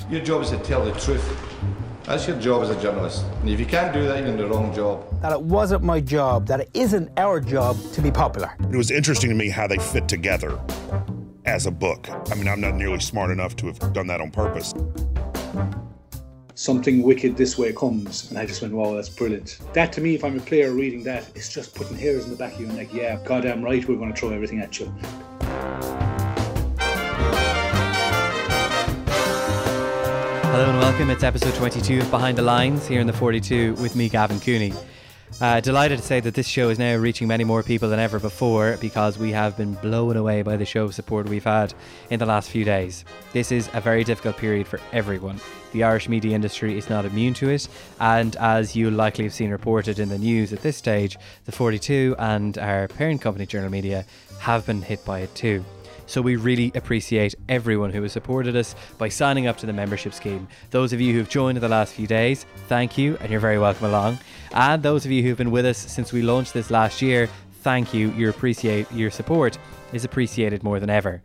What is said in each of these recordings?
Your job is to tell the truth. That's your job as a journalist. And if you can't do that, you're in the wrong job. That it wasn't my job, that it isn't our job to be popular. It was interesting to me how they fit together as a book. I mean, I'm not nearly smart enough to have done that on purpose. Something wicked this way comes, and I just went, wow, that's brilliant. That to me, if I'm a player reading that, it's just putting hairs in the back of you and like, yeah, goddamn right, we're going to throw everything at you. Hello and welcome. It's episode 22 of Behind the Lines here in the 42 with me, Gavin Cooney. Delighted to say that this show is now reaching many more people than ever before because we have been blown away by the show of support we've had in the last few days. This is a very difficult period for everyone. The Irish media industry is not immune to it, and as you'll likely have seen reported in the news at this stage, the 42 and our parent company Journal Media have been hit by it too. So we really appreciate everyone who has supported us by signing up to the membership scheme. Those of you who've joined in the last few days, thank you, and you're very welcome along. And those of you who've been with us since we launched this last year, thank you. Your support is appreciated more than ever.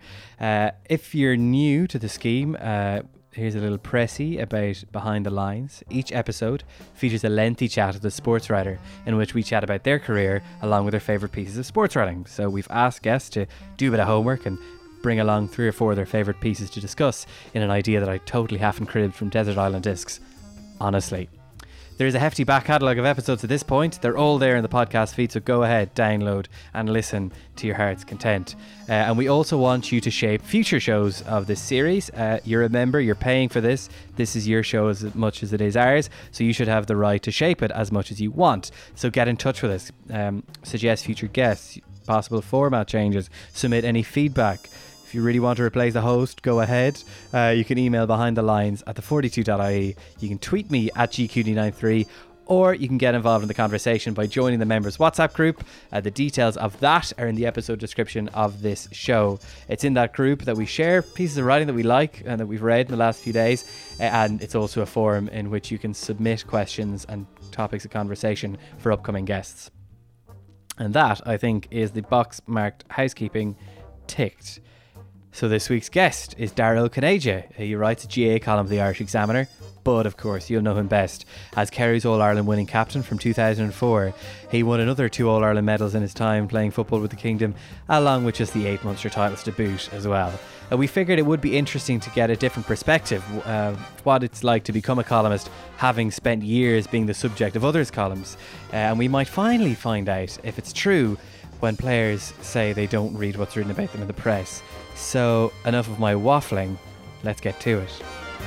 If you're new to the scheme, here's a little pressy about Behind the Lines. Each episode features a lengthy chat with a sports writer in which we chat about their career along with their favourite pieces of sports writing. So we've asked guests to do a bit of homework and bring along 3 or 4 of their favourite pieces to discuss in an idea that I totally haven't cribbed from Desert Island Discs. Honestly. There is a hefty back catalogue of episodes at this point. They're all there in the podcast feed, so go ahead, download and listen to your heart's content. And we also want you to shape future shows of this series. You're a member, you're paying for this. This is your show as much as it is ours, so you should have the right to shape it as much as you want. So get in touch with us. Suggest future guests, possible format changes, submit any feedback. If you really want to replace the host, go ahead. You can email behindthelines@the42.ie. You can tweet me at gqd93, or you can get involved in the conversation by joining the members WhatsApp group. The details of that are in the episode description of this show. It's in that group that we share pieces of writing that we like and that we've read in the last few days, and it's also a forum in which you can submit questions and topics of conversation for upcoming guests. And that, I think, is the box marked housekeeping ticked. So this week's guest is Darragh Cinnéide. He writes a GA column of the Irish Examiner, but of course you'll know him best as Kerry's All-Ireland winning captain from 2004. He won another 2 All-Ireland medals in his time playing football with the Kingdom, along with just the 8 Munster titles to boot as well. We figured it would be interesting to get a different perspective, what it's like to become a columnist having spent years being the subject of others' columns. And we might finally find out if it's true when players say they don't read what's written about them in the press. So enough of my waffling, let's get to it.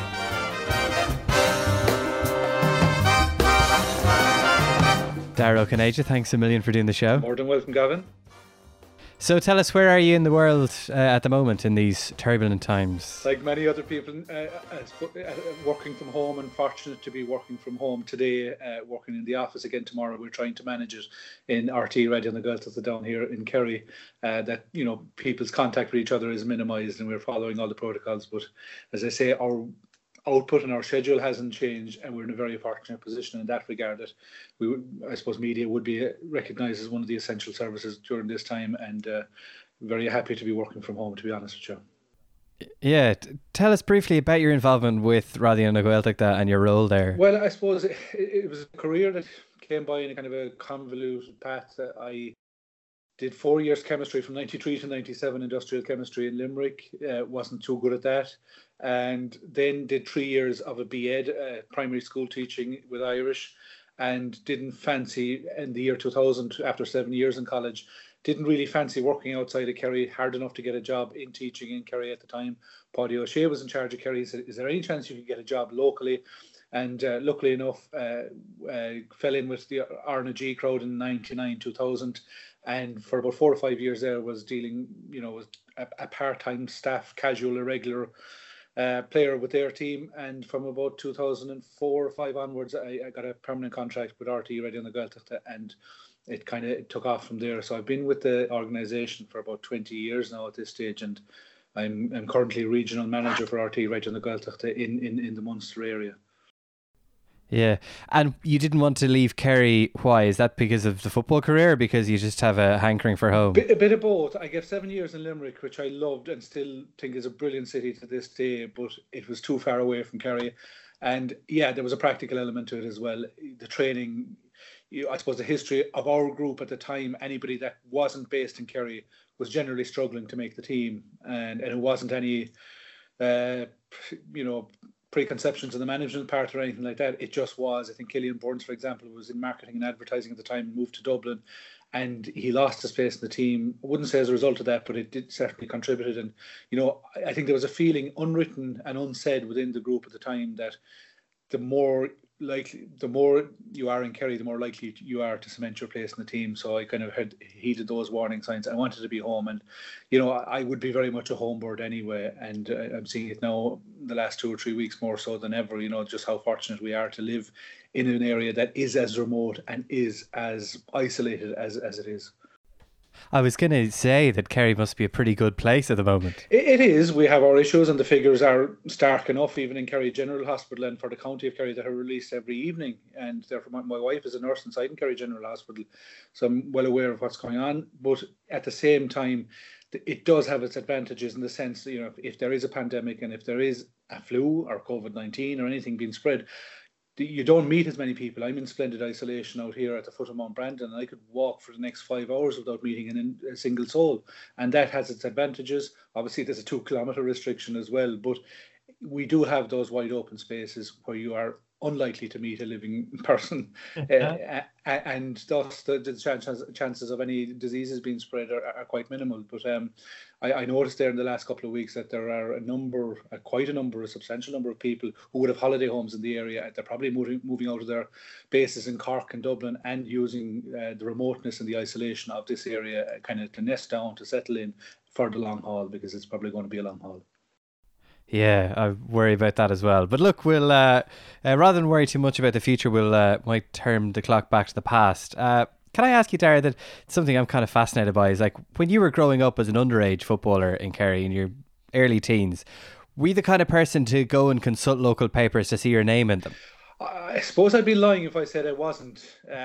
Darragh Cinnéide, thanks a million for doing the show. More than welcome, Gavin. So tell us, where are you in the world at the moment in these turbulent times? Like many other people working from home, and fortunate to be working from home today, working in the office again tomorrow. We're trying to manage it in RT Radio on the Gaeltacht down here in Kerry, that, you know, people's contact with each other is minimised and we're following all the protocols. But as I say, our output and our schedule hasn't changed, and we're in a very fortunate position in that regard that I suppose media would be recognised as one of the essential services during this time, and very happy to be working from home, to be honest with you. Yeah, tell us briefly about your involvement with Radio na Gaeltacht and your role there. Well, I suppose it was a career that came by in a kind of a convoluted path. I did 4 years chemistry from 93 to 97, industrial chemistry in Limerick. Wasn't too good at that. And then did 3 years of a BEd, primary school teaching with Irish, and didn't fancy, in the year 2000, after 7 years in college, didn't really fancy working outside of Kerry, hard enough to get a job in teaching in Kerry at the time. Paddy O'Shea was in charge of Kerry. He said, is there any chance you could get a job locally? And luckily enough, fell in with the R&G crowd in 99, 2000. And for about 4 or 5 years there was dealing, you know, with a part-time staff, casual, irregular player with their team. And from about 2004 or 5 onwards, I got a permanent contract with RT Radio on the Gaeltacht, and it kind of took off from there. So I've been with the organisation for about 20 years now at this stage, and I'm currently regional manager for RT Radio on the Gaeltacht in the Munster area. Yeah. And you didn't want to leave Kerry. Why? Is that because of the football career or because you just have a hankering for home? A bit of both. I gave 7 years in Limerick, which I loved and still think is a brilliant city to this day, but it was too far away from Kerry. And yeah, there was a practical element to it as well. The training, I suppose the history of our group at the time, anybody that wasn't based in Kerry was generally struggling to make the team. And it wasn't any, preconceptions in the management part or anything like that. It just was. I think Killian Burns, for example, was in marketing and advertising at the time and moved to Dublin, and he lost his place in the team. I wouldn't say as a result of that, but it did certainly contributed. And I think there was a feeling, unwritten and unsaid, within the group at the time that the more you are in Kerry, the more likely you are to cement your place in the team. So I kind of heeded those warning signs. I wanted to be home, and I would be very much a home bird anyway. And I'm seeing it now the last 2 or 3 weeks more so than ever. Just how fortunate we are to live in an area that is as remote and is as isolated as it is. I was going to say that Kerry must be a pretty good place at the moment. It is. We have our issues, and the figures are stark enough, even in Kerry General Hospital and for the county of Kerry, that are released every evening. And therefore, my wife is a nurse inside in Kerry General Hospital, so I'm well aware of what's going on. But at the same time, it does have its advantages in the sense that, if there is a pandemic and if there is a flu or COVID-19 or anything being spread, you don't meet as many people. I'm in splendid isolation out here at the foot of Mount Brandon, and I could walk for the next 5 hours without meeting a single soul. And that has its advantages. Obviously, there's a 2-kilometre restriction as well, but we do have those wide open spaces where you are unlikely to meet a living person, and thus the chances of any diseases being spread are quite minimal. But I noticed there in the last couple of weeks that there are a substantial number of people who would have holiday homes in the area. They're probably moving out of their bases in Cork and Dublin and using the remoteness and the isolation of this area kind of to nest down, to settle in for the long haul, because it's probably going to be a long haul. Yeah, I worry about that as well. But look, we'll rather than worry too much about the future, we'll might turn the clock back to the past. Can I ask you, Dara, that something I'm kind of fascinated by is, like, when you were growing up as an underage footballer in Kerry in your early teens, were you the kind of person to go and consult local papers to see your name in them? I suppose I'd be lying if I said I wasn't.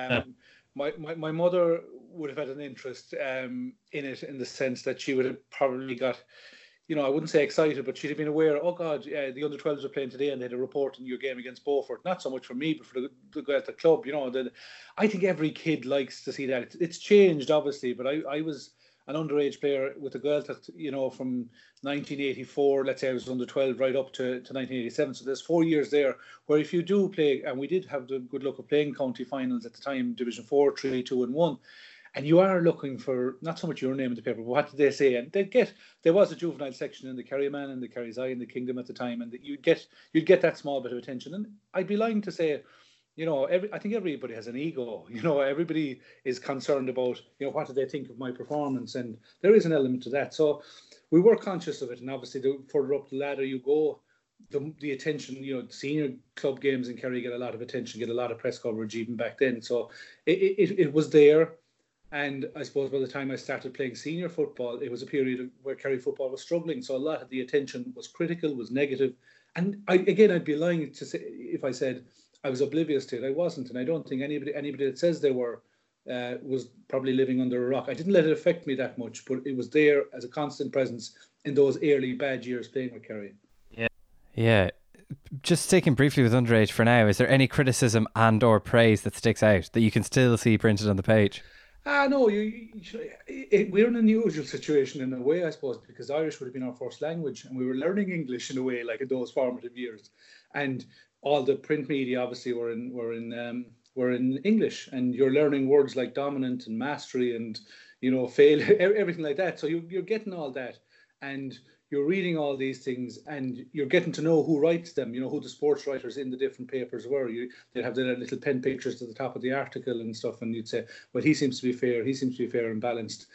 My mother would have had an interest in it, in the sense that she would have probably got, I wouldn't say excited, but she'd have been aware, oh God, the under-12s are playing today and they had a report on your game against Beaufort. Not so much for me, but for the guy at the club. I think every kid likes to see that. It's changed, obviously, but I was an underage player with a girl that, from 1984, let's say I was under 12 right up to 1987. So there's 4 years there where if you do play, and we did have the good luck of playing county finals at the time, Division 4, 3, 2 and 1. And you are looking for not so much your name in the paper, but what did they say? And there was a juvenile section in the Kerryman and the Kerry's Eye and the Kingdom at the time, and you'd get that small bit of attention. And I'd be lying to say, I think everybody has an ego. Everybody is concerned about, what do they think of my performance, and there is an element to that. So we were conscious of it, and obviously the further up the ladder you go, the attention, senior club games in Kerry get a lot of attention, get a lot of press coverage even back then. So it was there. And I suppose by the time I started playing senior football, it was a period where Kerry football was struggling. So a lot of the attention was critical, was negative. And I'd be lying to say if I said I was oblivious to it. I wasn't. And I don't think anybody that says they were was probably living under a rock. I didn't let it affect me that much, but it was there as a constant presence in those early bad years playing with Kerry. Yeah. Just sticking briefly with underage for now, is there any criticism and or praise that sticks out that you can still see printed on the page? No, we're in an unusual situation in a way, I suppose, because Irish would have been our first language, and we were learning English in a way, like in those formative years. And all the print media obviously were in English, and you're learning words like dominant and mastery and fail, everything like that. So you're getting all that, and you're reading all these things, and you're getting to know who writes them, who the sports writers in the different papers were. They'd have their little pen pictures at the top of the article and stuff, and you'd say, well, he seems to be fair and balanced.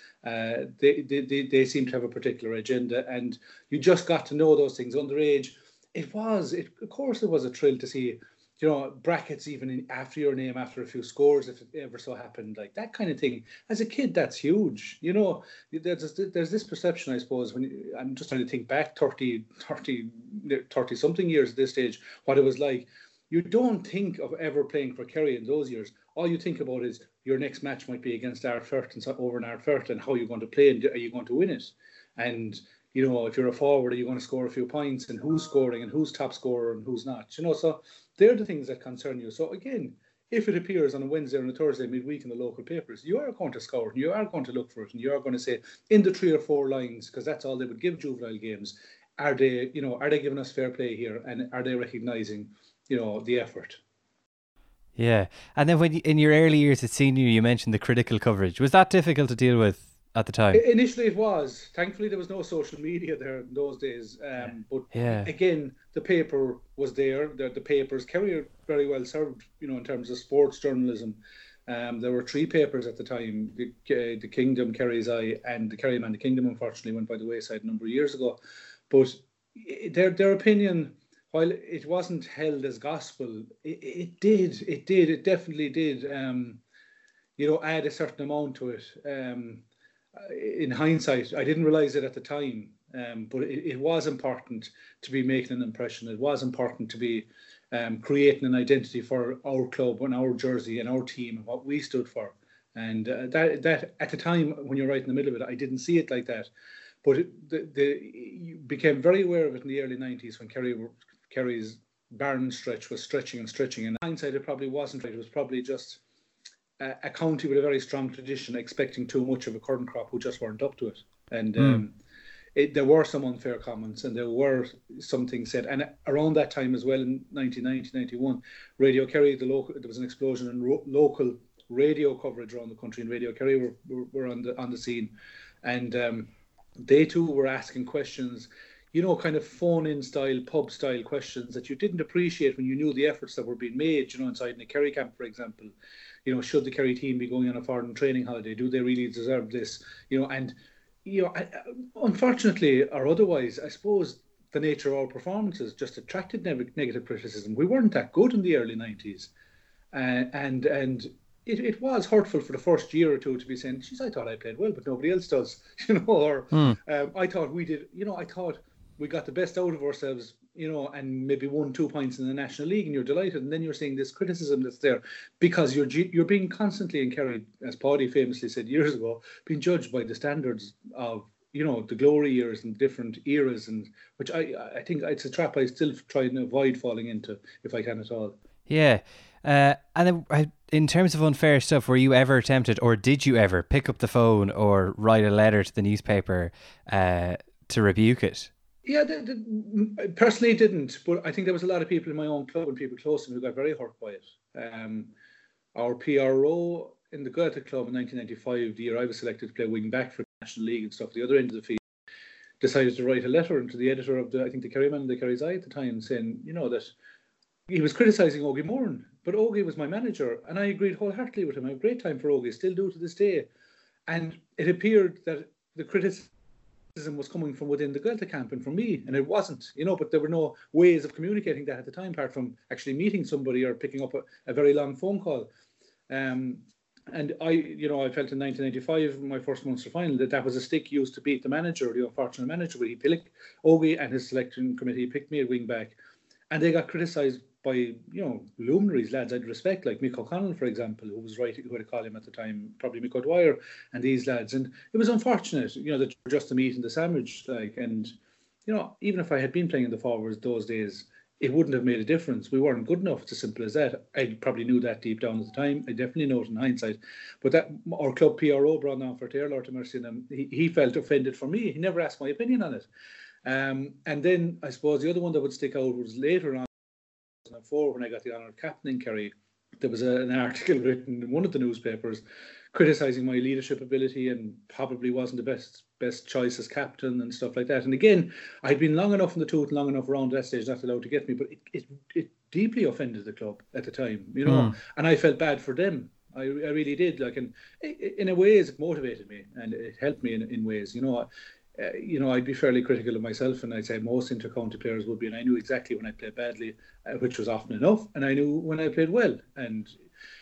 They seem to have a particular agenda, and you just got to know those things. Underage, of course it was a thrill to see, brackets even after your name, after a few scores, if it ever so happened, like that kind of thing. As a kid, that's huge. There's this perception, I suppose, I'm just trying to think back 30 something years at this stage, what it was like. you don't think of ever playing for Kerry in those years. All you think about is your next match might be against Ardfert and over in Ardfert, and how you're going to play and are you going to win it? And if you're a forward, are you going to score a few points, and who's scoring and who's top scorer and who's not? So they're the things that concern you. So again, if it appears on a Wednesday or on a Thursday midweek in the local papers, you are going to scour it, and you are going to look for it, and you are going to say in the 3 or 4 lines, because that's all they would give juvenile games. Are they giving us fair play here, and are they recognising, the effort? Yeah. And then when in your early years at senior, you mentioned the critical coverage. Was that difficult to deal with at the time? Initially it was. Thankfully there was no social media there in those days. But again, the paper was there. The papers, Kerry are very well served, in terms of sports journalism. There were 3 papers at the time, the Kingdom, Kerry's Eye, and the Kerryman. The Kingdom unfortunately went by the wayside a number of years ago. But their opinion, while it wasn't held as gospel, it definitely did, add a certain amount to it. In hindsight, I didn't realise it at the time, but it was important to be making an impression. It was important to be creating an identity for our club and our jersey and our team and what we stood for. And that at the time, when you're right in the middle of it, I didn't see it like that. But you became very aware of it in the early 90s when Kerry's barren stretch was stretching and stretching. In hindsight, it probably wasn't right. It was probably just a county with a very strong tradition expecting too much of a current crop who just weren't up to it. And there were some unfair comments, and there were some things said. And around that time as well, in 1990, 91, Radio Kerry, there was an explosion in local radio coverage around the country, and Radio Kerry were on the scene. And they too were asking questions, kind of phone-in style, pub style questions that you didn't appreciate when you knew the efforts that were being made, inside in a Kerry camp, for example. Should the Kerry team be going on a foreign training holiday? Do they really deserve this? Unfortunately or otherwise, I suppose the nature of our performances just attracted negative criticism. We weren't that good in the early 90s. And it was hurtful for the first year or two to be saying, geez, I thought I played well, but nobody else does, I thought we did, I thought we got the best out of ourselves, and maybe 1-2 points in the National League, and you're delighted. And then you're seeing this criticism that's there because you're being constantly in Kerry, as Paddy famously said years ago, being judged by the standards of, the glory years and different eras, and which I think it's a trap I still try and avoid falling into if I can at all. Yeah. And then in terms of unfair stuff, were you ever tempted, or did you ever pick up the phone or write a letter to the newspaper to rebuke it? Yeah, personally didn't, but I think there was a lot of people in my own club and people close to me who got very hurt by it. Our PRO in the Gaeltacht Club in 1995, the year I was selected to play wing back for the National League and stuff, the other end of the field, decided to write a letter to the editor of the Kerryman and the Kerry's Eye at the time, saying, that he was criticising Ogie Moran, but Ogie was my manager, and I agreed wholeheartedly with him. I have a great time for Ogie, still do to this day. And it appeared that the criticism was coming from within the Gaeltacht camp and from me, and it wasn't, but there were no ways of communicating that at the time, apart from actually meeting somebody or picking up a very long phone call. And I felt in 1995, my first Munster final, that was a stick used to beat the manager, the unfortunate manager, where he picked Ogie and his selection committee picked me at wing back. And they got criticised by, luminaries, lads I'd respect, like Mick O'Connell, for example, who was writing, who had a column at the time, probably Mick O'Dwyer and these lads. And it was unfortunate, that just the meat and the sandwich, and, even if I had been playing in the forwards those days, it wouldn't have made a difference. We weren't good enough. It's as simple as that. I probably knew that deep down at the time. I definitely know it in hindsight. But that our club PRO, Brandon Fortier, Lord to mercy, he felt offended for me. He never asked my opinion on it. And then I suppose the other one that would stick out was later on, 2004, when I got the honour of captaining Kerry. There was an article written in one of the newspapers criticising my leadership ability and probably wasn't the best choice as captain and stuff like that. And again, I'd been long enough in the tooth, long enough around that stage not allowed to get me, but it deeply offended the club at the time, and I felt bad for them. I really did. And in a ways, it motivated me and it helped me in ways. I'd be fairly critical of myself, and I'd say most inter-county players would be, and I knew exactly when I played badly, which was often enough, and I knew when I played well. And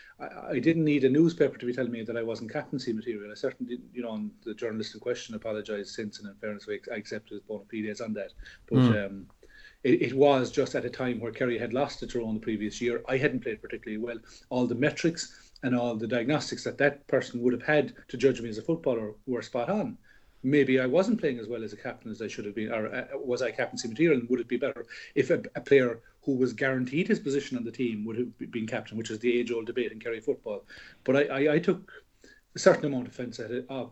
I didn't need a newspaper to be telling me that I wasn't captaincy material. I certainly didn't, on the journalist in question, apologised since, and in fairness, I accepted his bona fides on that. But it was just at a time where Kerry had lost the Tyrone the previous year. I hadn't played particularly well. All the metrics and all the diagnostics that person would have had to judge me as a footballer were spot on. Maybe I wasn't playing as well as a captain as I should have been, or was I captaincy material, and would it be better if a player who was guaranteed his position on the team would have been captain, which is the age-old debate in Kerry football. But I took a certain amount of offence at it, out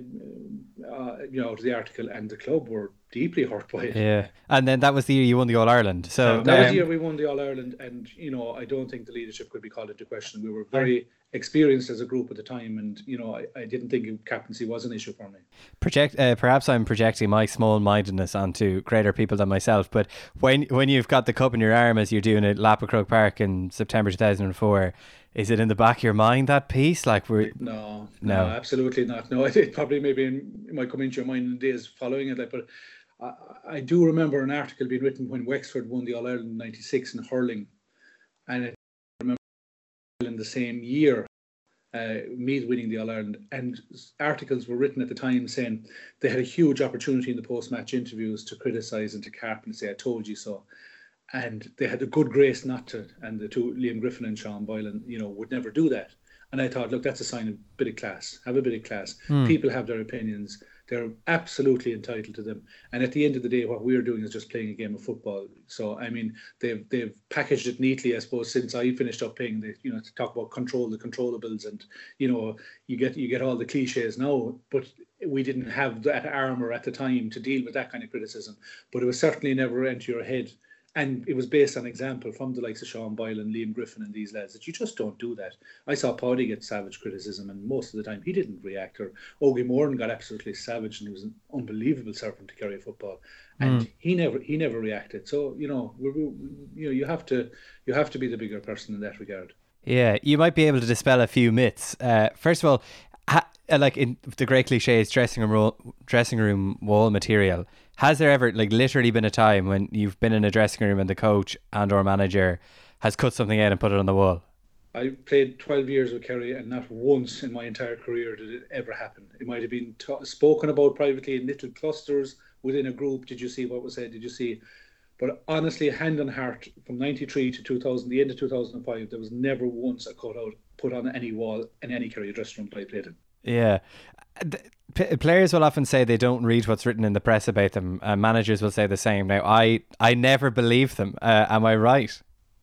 of the article, and the club were deeply hurt by it. Yeah, and then that was the year you won the All-Ireland. So that was the year we won the All-Ireland, and I don't think the leadership could be called into question. We were very experienced as a group at the time, and I didn't think captaincy was an issue for me. Perhaps I'm projecting my small-mindedness onto greater people than myself, but when you've got the cup in your arm as you're doing at Lapacroke Park in September 2004, is it in the back of your mind, that piece? No, absolutely not. No, it probably it might come into your mind in the days following it. But I do remember an article being written when Wexford won the All-Ireland in '96 in hurling, and I remember in the same year, Meath winning the All-Ireland, and articles were written at the time saying they had a huge opportunity in the post-match interviews to criticise and to carp and say, "I told you so." And they had a good grace not to, and the two, Liam Griffin and Sean Boylan, would never do that. And I thought, look, that's a sign of a bit of class. Have a bit of class. People have their opinions. They're absolutely entitled to them. And at the end of the day, what we're doing is just playing a game of football. So, I mean, they've packaged it neatly, I suppose, since I finished up playing, to talk about control the controllables, and, you get all the cliches now, but we didn't have that armour at the time to deal with that kind of criticism. But it was certainly never into your head. And it was based on example from the likes of Sean Boylan, Liam Griffin and these lads that you just don't do that. I saw Paddy get savage criticism, and most of the time he didn't react. Or Ogie Moran got absolutely savage, and he was an unbelievable servant to Kerry football, and he never reacted. So you have to be the bigger person in that regard. Yeah, you might be able to dispel a few myths. First of all, like in the great cliches, dressing room wall material. Has there ever literally been a time when you've been in a dressing room and the coach and or manager has cut something out and put it on the wall? I played 12 years with Kerry, and not once in my entire career did it ever happen. It might have been spoken about privately in little clusters within a group. Did you see what was said? Did you see? But honestly, hand on heart, from 93 to 2000, the end of 2005, there was never once a cutout put on any wall in any Kerry dressing room that I played in. Yeah. Players will often say they don't read what's written in the press about them. Managers will say the same. Now, I never believe them. Am I right?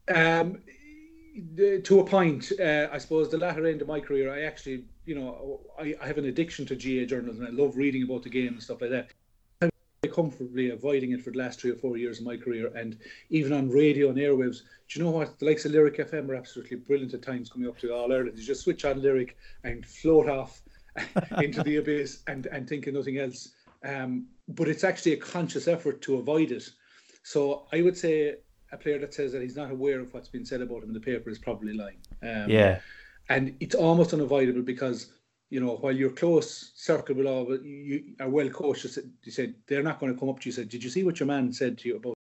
To a point. I suppose the latter end of my career, I actually, I have an addiction to GA journalism. I love reading about the game and stuff like that. I'm very comfortably avoiding it for the last 3 or 4 years of my career, and even on radio and airwaves. Do you know what? The likes of Lyric FM are absolutely brilliant at times coming up to All-Ireland. You just switch on Lyric and float off into the abyss and think of nothing else. But it's actually a conscious effort to avoid it. So I would say a player that says that he's not aware of what's been said about him in the paper is probably lying. And it's almost unavoidable because, while you're close circle with all, but you are well coached, you said they're not going to come up to you and say, did you see what your man said to you about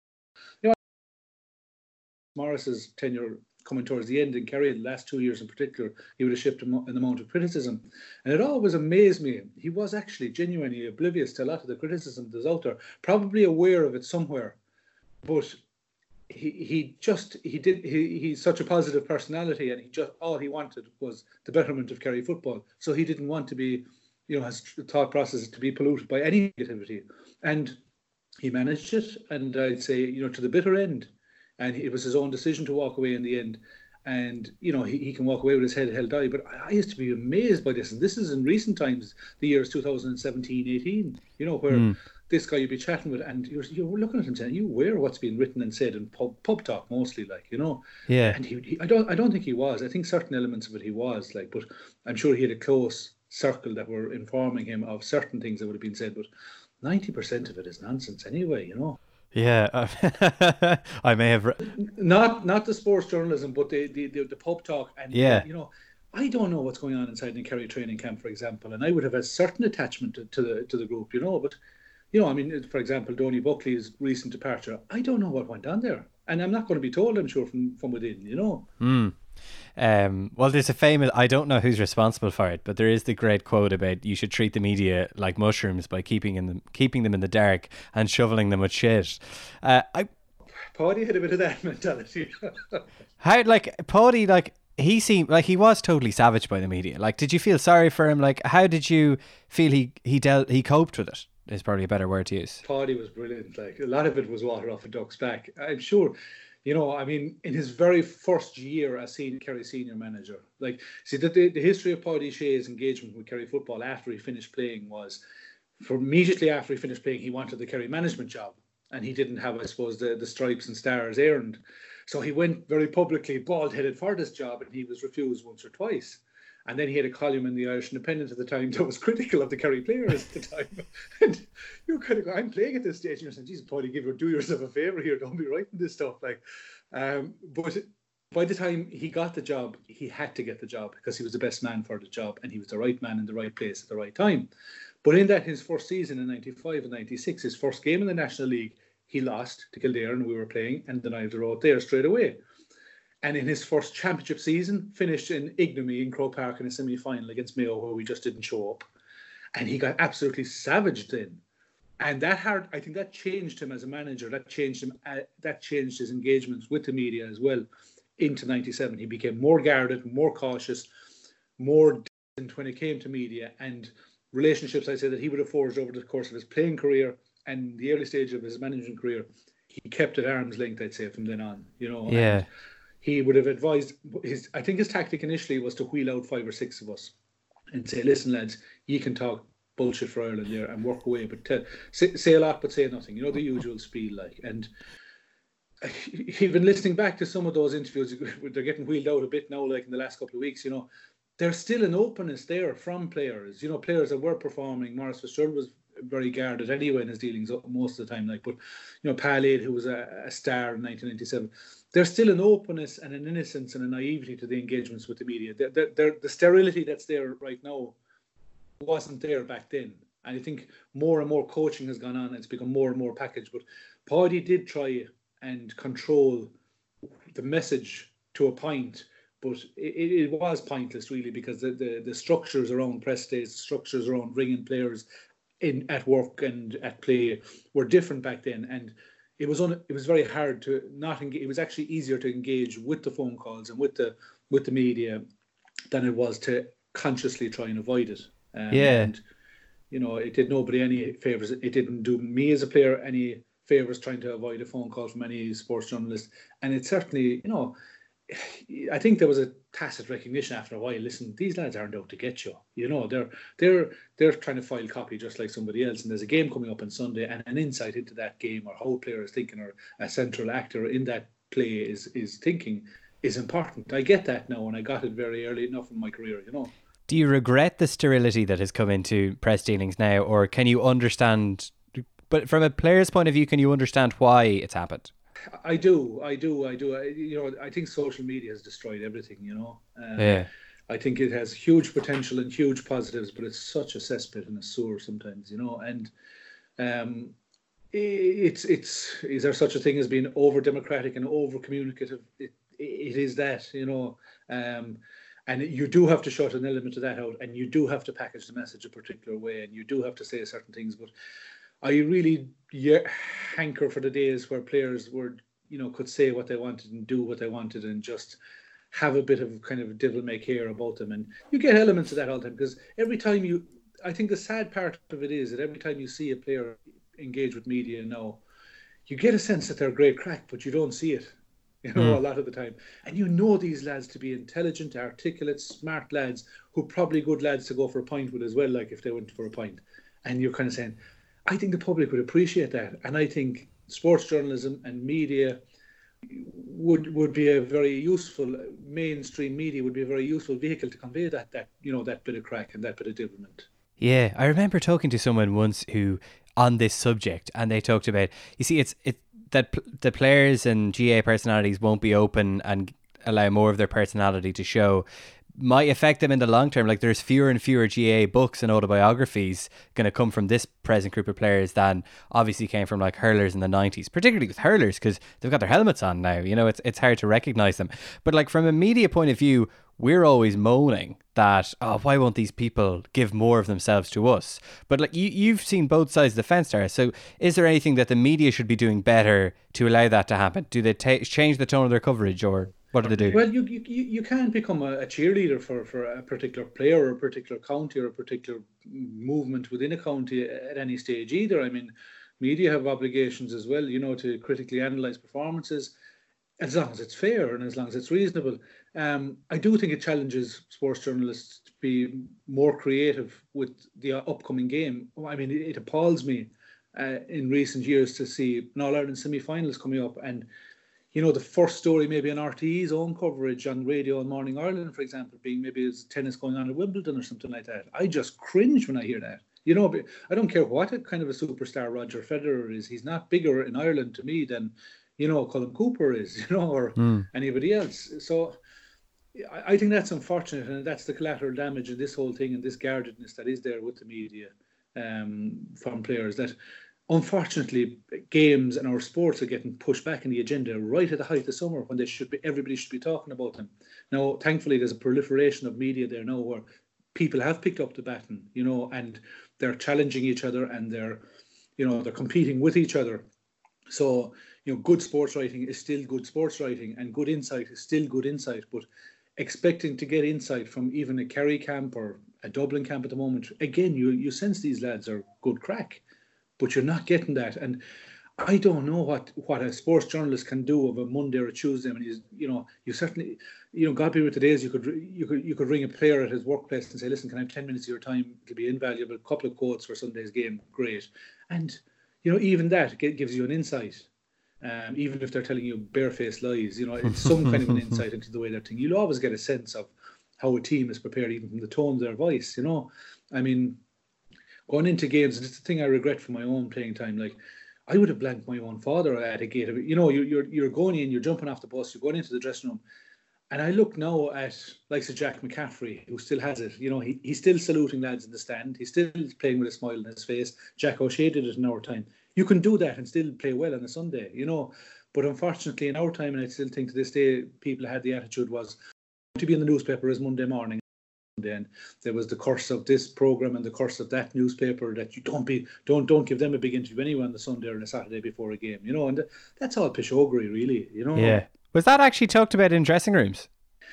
Morris's tenure coming towards the end in Kerry, the last 2 years in particular, he would have shipped an amount of criticism. And it always amazed me. He was actually genuinely oblivious to a lot of the criticism that's out there, probably aware of it somewhere. But he's such a positive personality, and all he wanted was the betterment of Kerry football. So he didn't want to be, his thought process to be polluted by any negativity. And he managed it, and I'd say, to the bitter end. And it was his own decision to walk away in the end. And, he can walk away with his head held high. But I used to be amazed by this. And this is in recent times, the years 2017, 18, where this guy you'd be chatting with, and you're looking at him saying, you aware what's being written and said in pub talk mostly, Yeah. And I don't think he was. I think certain elements of it he was, but I'm sure he had a close circle that were informing him of certain things that would have been said. But 90% of it is nonsense anyway, Yeah, I may have not the sports journalism, but the pub talk, and I don't know what's going on inside the Kerry training camp, for example, and I would have a certain attachment to the group, but for example, Donny Buckley's recent departure, I don't know what went on there, and I'm not going to be told, I'm sure, from within, Well, there's a famous, I don't know who's responsible for it, but there is the great quote about you should treat the media like mushrooms by keeping them in the dark and shoveling them with shit. Paddy had a bit of that mentality. How, like, Paddy, like, he seemed like he was totally savaged by the media. Like, did you feel sorry for him? Like, how did you feel he coped with it? Is probably a better word to use. Paddy was brilliant. Like, a lot of it was water off a duck's back. I'm sure, you know, I mean, in his very first year as Kerry senior manager, like, see, the history of Paddy Shea's engagement with Kerry football after he finished playing was, for immediately after he finished playing, he wanted the Kerry management job, and he didn't have, I suppose, the stripes and stars earned. So he went very publicly bald-headed for this job, and he was refused once or twice. And then he had a column in the Irish Independent at the time that was critical of the Kerry players at the time. And you kind of go, I'm playing at this stage, and you're saying, Jesus, Paddy, do yourself a favour here. Don't be writing this stuff. Like, but by the time he got the job, he had to get the job because he was the best man for the job, and he was the right man in the right place at the right time. But in that, his first season in 95 and 96, his first game in the National League, he lost to Kildare, and we were playing, and the Knives were out there straight away. And in his first championship season, finished in ignominy in Croke Park in a semi-final against Mayo, where we just didn't show up. And he got absolutely savaged then. And I think that changed him as a manager. That changed him. That changed his engagements with the media as well. Into 97, he became more guarded, more cautious, more distant when it came to media and relationships. I say that he would have forged over the course of his playing career and the early stage of his management career. He kept at arm's length, I'd say, from then on. You know. Yeah. And he would have advised I think his tactic initially was to wheel out 5 or 6 of us and say, listen, lads, you can talk bullshit for Ireland there and work away, but say a lot, but say nothing. You know, the usual spiel, like. And even listening back to some of those interviews, they're getting wheeled out a bit now, like in the last couple of weeks, you know, there's still an openness there from players, you know, players that were performing. Maurice Fitzgerald was very guarded anyway in his dealings most of the time, like, but, you know, Pal Aid, who was a star in 1997, there's still an openness and an innocence and a naivety to the engagements with the media. The sterility that's there right now wasn't there back then. And I think more and more coaching has gone on. It's become more and more packaged. But Paddy did try and control the message to a point, but it was pointless, really, because the structures around press days, structures around bringing players in at work and at play were different back then. And it was very hard to not engage. It was actually easier to engage with the phone calls and with the media than it was to consciously try and avoid it. And, you know, it did nobody any favours. It didn't do me as a player any favours trying to avoid a phone call from any sports journalist. And it certainly, you know, I think there was a tacit recognition after a while. Listen, these lads aren't out to get you. You know, they're trying to file copy just like somebody else. And there's a game coming up on Sunday, and an insight into that game or how a player is thinking or a central actor in that play is thinking is important. I get that now, and I got it very early enough in my career. You know. Do you regret the sterility that has come into press dealings now, or can you understand? But from a player's point of view, can you understand why it's happened? I do. You know, I think social media has destroyed everything, you know. I think it has huge potential and huge positives, but it's such a cesspit and a sewer sometimes, you know. And is there such a thing as being over democratic and over communicative? It is that, you know. And you do have to shut an element of that out, and you do have to package the message a particular way, and you do have to say certain things, but I really hanker for the days where players were, you know, could say what they wanted and do what they wanted and just have a bit of kind of devil may care about them. And you get elements of that all the time, because every time I think the sad part of it is that every time you see a player engage with media now, you get a sense that they're great crack, but you don't see it, you know, a lot of the time. And you know these lads to be intelligent, articulate, smart lads who probably good lads to go for a pint with as well, like if they went for a pint. And you're kind of saying, I think the public would appreciate that, and I think sports journalism and media would be a very useful, mainstream media would be a very useful vehicle to convey that you know, that bit of crack and that bit of development. Yeah, I remember talking to someone once who on this subject, and they talked about, you see, it's that the players and GA personalities won't be open and allow more of their personality to show might affect them in the long term. Like there's fewer and fewer GA books and autobiographies going to come from this present group of players than obviously came from like hurlers in the 90s, particularly with hurlers because they've got their helmets on now. You know, it's hard to recognize them. But like from a media point of view, we're always moaning that, oh, why won't these people give more of themselves to us? But like you've seen both sides of the fence there. So is there anything that the media should be doing better to allow that to happen? Do they change the tone of their coverage, or what do they do? Well, you can't become a cheerleader for a particular player or a particular county or a particular movement within a county at any stage either. I mean, media have obligations as well, you know, to critically analyse performances, as long as it's fair and as long as it's reasonable. I do think it challenges sports journalists to be more creative with the upcoming game. I mean, it appalls me in recent years to see an All-Ireland semi-finals coming up and, you know, the first story maybe on RTE's own coverage on radio on Morning Ireland, for example, being maybe there's tennis going on at Wimbledon or something like that. I just cringe when I hear that. You know, I don't care what kind of a superstar Roger Federer is. He's not bigger in Ireland to me than, you know, Colin Cooper is, you know, or anybody else. So I think that's unfortunate, and that's the collateral damage of this whole thing and this guardedness that is there with the media from players, that unfortunately games and our sports are getting pushed back in the agenda right at the height of summer when everybody should be talking about them. Now, thankfully, there's a proliferation of media there now where people have picked up the baton, you know, and they're challenging each other and they're competing with each other. So, you know, good sports writing is still good sports writing and good insight is still good insight. But expecting to get insight from even a Kerry camp or a Dublin camp at the moment, again, you sense these lads are good crack, but you're not getting that. And I don't know what a sports journalist can do of a Monday or a Tuesday. I mean, you certainly, you know, God be with the days you could ring a player at his workplace and say, listen, can I have 10 minutes of your time? It'll be invaluable. A couple of quotes for Sunday's game, great. And, you know, even that gives you an insight. Even if they're telling you barefaced lies, you know, it's some kind of an insight into the way they're thinking. You'll always get a sense of how a team is prepared, even from the tone of their voice, you know. I mean, going into games, and it's the thing I regret from my own playing time, like, I would have blanked my own father at a gate of it. You know, you're going in, you're jumping off the bus, you're going into the dressing room. And I look now at likes of Jack McCaffrey, who still has it. You know, he's still saluting lads in the stand. He's still playing with a smile on his face. Jack O'Shea did it in our time. You can do that and still play well on a Sunday, you know. But unfortunately, in our time, and I still think to this day, people had the attitude was to be in the newspaper is Monday morning. And there was the curse of this program and the curse of that newspaper that you don't give them a big interview anyway on the Sunday or the Saturday before a game, you know. And that's all pishoggery, really, you know. Yeah. Was that actually talked about in dressing rooms?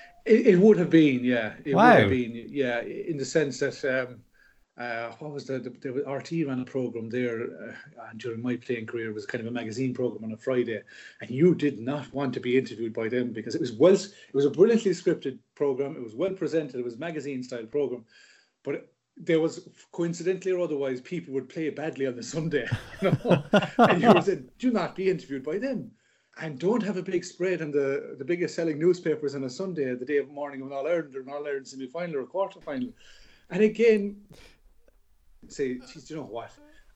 It would have been, yeah. It wow. would have been, yeah, in the sense that what was the RT ran a program there during my playing career. It was kind of a magazine program on a Friday, and you did not want to be interviewed by them because it was a brilliantly scripted program. It was well presented. It was a magazine style program, but there was, coincidentally or otherwise, people would play badly on the Sunday, you know? And you said, do not be interviewed by them. And don't have a big spread on the biggest selling newspapers on a Sunday, the day of morning of an All-Ireland or an All-Ireland semi-final or a quarter-final. And again, say, geez, you know what?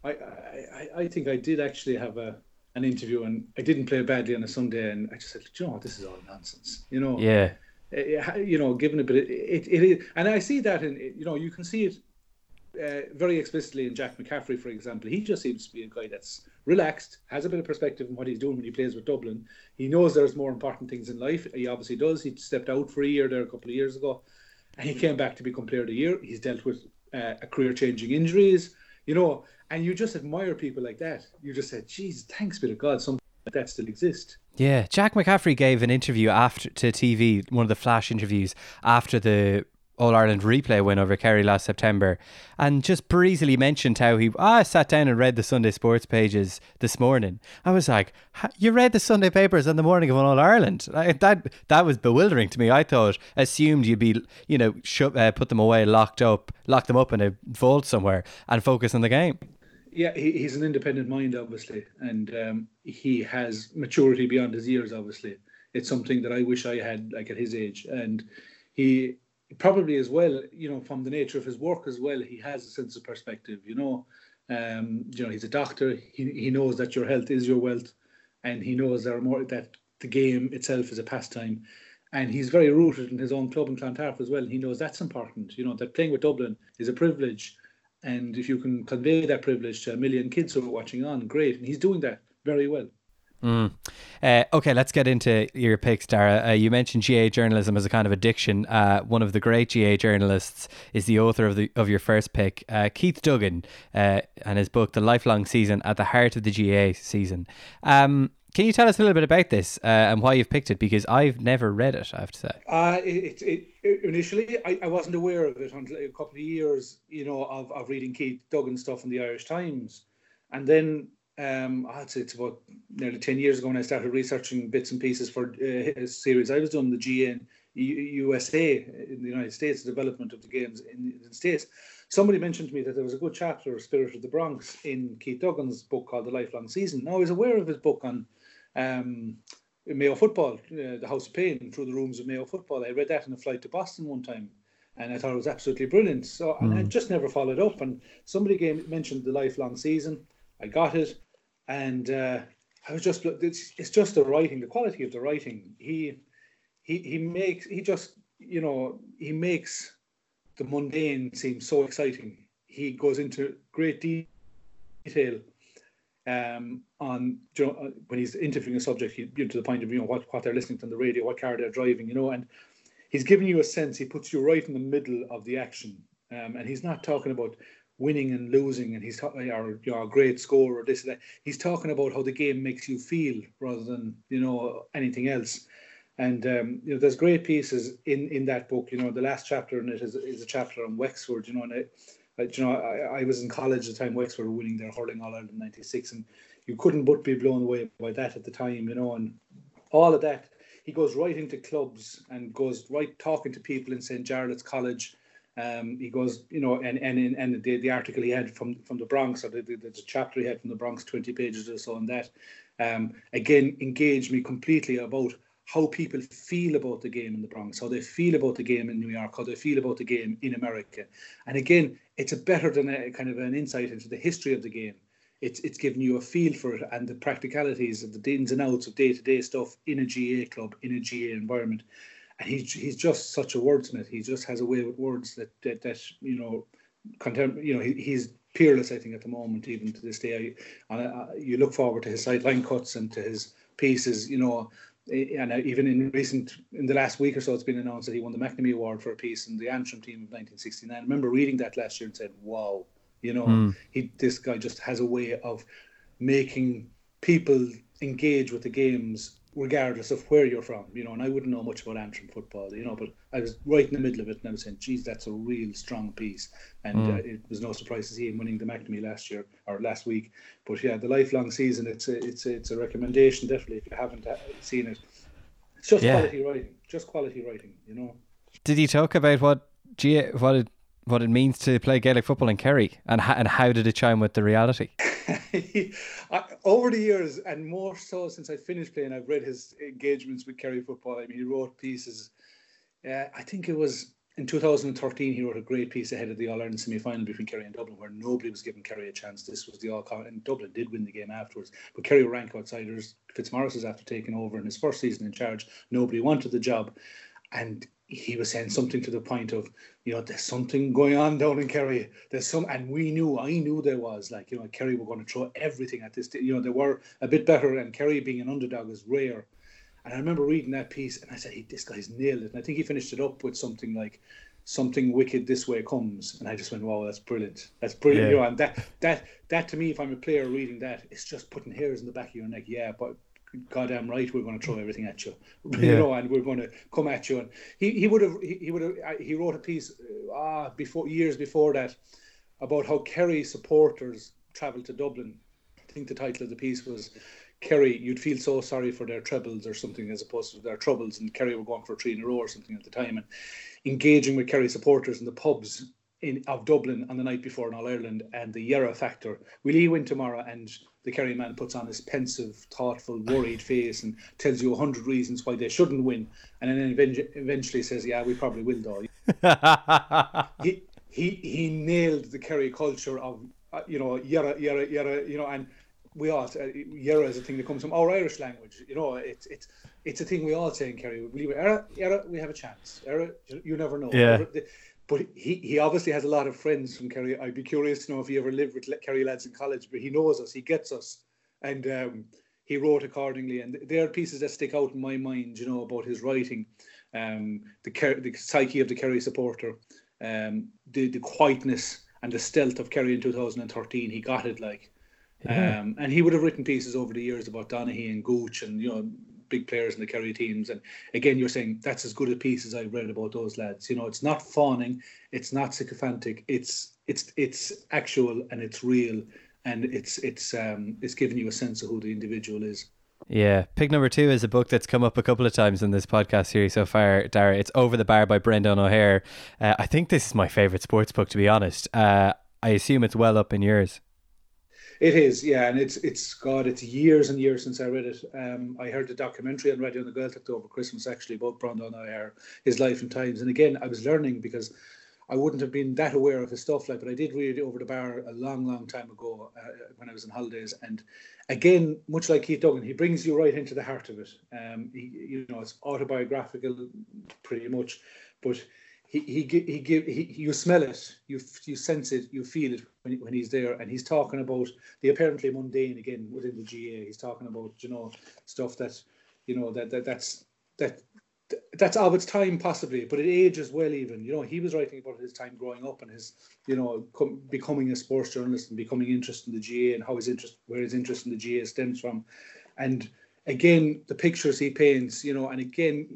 I think I did actually have an interview, and I didn't play badly on a Sunday, and I just said, you know what, this is all nonsense. You know, yeah. You know, given a bit, it is, and I see that in, you know, you can see it very explicitly in Jack McCaffrey, for example. He just seems to be a guy that's relaxed, has a bit of perspective on what he's doing when he plays with Dublin. He knows there's more important things in life. He obviously does. He stepped out for a year there a couple of years ago, and he came back to become Player of the Year. He's dealt with a career-changing injuries, you know, and you just admire people like that. You just said, geez, thanks be to God, something like that still exists. Yeah, Jack McCaffrey gave an interview to TV, one of the flash interviews after the All-Ireland replay win over Kerry last September, and just breezily mentioned how I sat down and read the Sunday sports pages this morning. I was like, you read the Sunday papers on the morning of an All-Ireland? That was bewildering to me. I assumed you'd be, you know, put them away, lock them up in a vault somewhere and focus on the game. Yeah, he's an independent mind, obviously, and he has maturity beyond his years, obviously. It's something that I wish I had, like, at his age. And he probably as well, you know, from the nature of his work as well, he has a sense of perspective, you know. You know, he's a doctor. He knows that your health is your wealth, and he knows that the game itself is a pastime. And he's very rooted in his own club in Clontarf as well. He knows that's important, that playing with Dublin is a privilege. And if you can convey that privilege to a million kids who are watching on, great. And he's doing that very well. Okay, let's get into your picks, Dara. You mentioned GA journalism as a kind of addiction. One of the great GA journalists is the author of your first pick, Keith Duggan, and his book, The Lifelong Season, at the heart of the GA season. Can you tell us a little bit about this and why you've picked it? Because I've never read it, I have to say. Initially, I wasn't aware of it until a couple of years, of reading Keith Duggan stuff in the Irish Times. And then I'd say it's about nearly 10 years ago when I started researching bits and pieces for a series I was doing, the GA in USA in the United States, the development of the games in the States. Somebody mentioned to me that there was a good chapter of Spirit of the Bronx in Keith Duggan's book called The Lifelong Season. Now, I was aware of his book on Mayo Football, The House of Pain, Through the Rooms of Mayo Football. I read that on a flight to Boston one time, and I thought it was absolutely brilliant. So and I just never followed up. And somebody mentioned The Lifelong Season. I got it, and I was just, it's just the writing, the quality of the writing. He makes the mundane seem so exciting. He goes into great detail on when he's interviewing a subject, to the point of what they're listening to on the radio, what car they're driving, and he's giving you a sense. He puts you right in the middle of the action, and he's not talking about winning and losing, and he's talking a great score or this and that. He's talking about how the game makes you feel rather than anything else. And there's great pieces in that book. The last chapter in it is a chapter on Wexford. And I was in college at the time Wexford were winning their hurling All Ireland in '96, and you couldn't but be blown away by that at the time. And all of that. He goes right into clubs and goes right talking to people in St. Jarlath's College. He goes, and the article he had from the Bronx, or the chapter he had from the Bronx, 20 pages or so on that, again, engaged me completely about how people feel about the game in the Bronx, how they feel about the game in New York, how they feel about the game in America. And again, it's better than a kind of an insight into the history of the game. It's giving you a feel for it and the practicalities of the ins and outs of day-to-day stuff in a GA club, in a GA environment. And he's just such a wordsmith. He just has a way with words that he's peerless, I think, at the moment, even to this day. You look forward to his sideline cuts and to his pieces, and even in the last week or so, it's been announced that he won the McNamee Award for a piece in the Antrim team of 1969. I remember reading that last year and said, wow, this guy just has a way of making people engage with the games regardless of where you're from, and I wouldn't know much about Antrim football, but I was right in the middle of it, and I was saying, geez, that's a real strong piece. And it was no surprise to see him winning the McNamee last week. But yeah, The Lifelong Season, it's a recommendation, definitely, if you haven't seen it. It's just quality writing, Did he talk about what it means to play Gaelic football in Kerry, and how did it chime with the reality? Over the years, and more so since I finished playing, I've read his engagements with Kerry football. I mean, he wrote pieces. I think it was in 2013. He wrote a great piece ahead of the All Ireland semi-final between Kerry and Dublin, where nobody was giving Kerry a chance. This was the All-County, and Dublin did win the game afterwards. But Kerry were rank outsiders. Fitzmaurice was after taking over in his first season in charge. Nobody wanted the job, and he was saying something to the point of, there's something going on down in Kerry. And I knew there was, Kerry were going to throw everything at this. They were a bit better, and Kerry being an underdog is rare. And I remember reading that piece, and I said, this guy's nailed it. And I think he finished it up with something like, something wicked this way comes. And I just went, wow, that's brilliant. That's brilliant. Yeah. And that to me, if I'm a player reading that, it's just putting hairs in the back of your neck. Yeah, but goddamn right, we're going to throw everything at you, and we're going to come at you. And he wrote a piece years before that about how Kerry supporters travelled to Dublin. I think the title of the piece was Kerry, you'd feel so sorry for their trebles or something as opposed to their troubles, and Kerry were going for 3 in a row or something at the time, and engaging with Kerry supporters in the pubs of Dublin on the night before in All Ireland, and the Yarra factor. Will he win tomorrow? And the Kerry man puts on this pensive, thoughtful, worried face and tells you 100 reasons why they shouldn't win, and then eventually says, yeah, we probably will though. he nailed the Kerry culture of Yarra, and we all Yera is a thing that comes from our Irish language. You know, it's a thing we all say in Kerry. We believe Era, we have a chance. Era, you never know. Yeah. But he obviously has a lot of friends from Kerry. I'd be curious to know if he ever lived with Kerry lads in college. But he knows us. He gets us, and he wrote accordingly. And there are pieces that stick out in my mind, you know, about his writing. The psyche of the Kerry supporter, the quietness and the stealth of Kerry in 2013. He got it, like. Yeah. And he would have written pieces over the years about Donaghy and Gooch and, you know, big players in the Kerry teams. And again, you're saying that's as good a piece as I've read about those lads. You know, it's not fawning, it's not sycophantic, it's actual and it's real, and it's giving you a sense of who the individual is. Yeah, pick number 2 is a book that's come up a couple of times in this podcast series so far, Dara. It's Over the Bar by Brendan O'Hare. I think this is my favourite sports book, to be honest. I assume it's well up in yours. It is, yeah, and it's years and years since I read it. I heard the documentary on Radio na Gaeltacht over Christmas, actually, about Brendan O'Hare, his life and times. And again, I was learning because I wouldn't have been that aware of his stuff, like, but I did read Over the Bar a long, long time ago when I was on holidays. And again, much like Keith Duggan, he brings you right into the heart of it. You know, it's autobiographical, pretty much, but you smell it, you sense it, you feel it when he's there, and he's talking about the apparently mundane again within the GA. He's talking about, you know, stuff that, you know, that's of its time possibly, but it ages well. Even, you know, he was writing about his time growing up and his, you know, becoming a sports journalist and becoming interested in the GA and where his interest in the GA stems from, and again the pictures he paints, you know, and again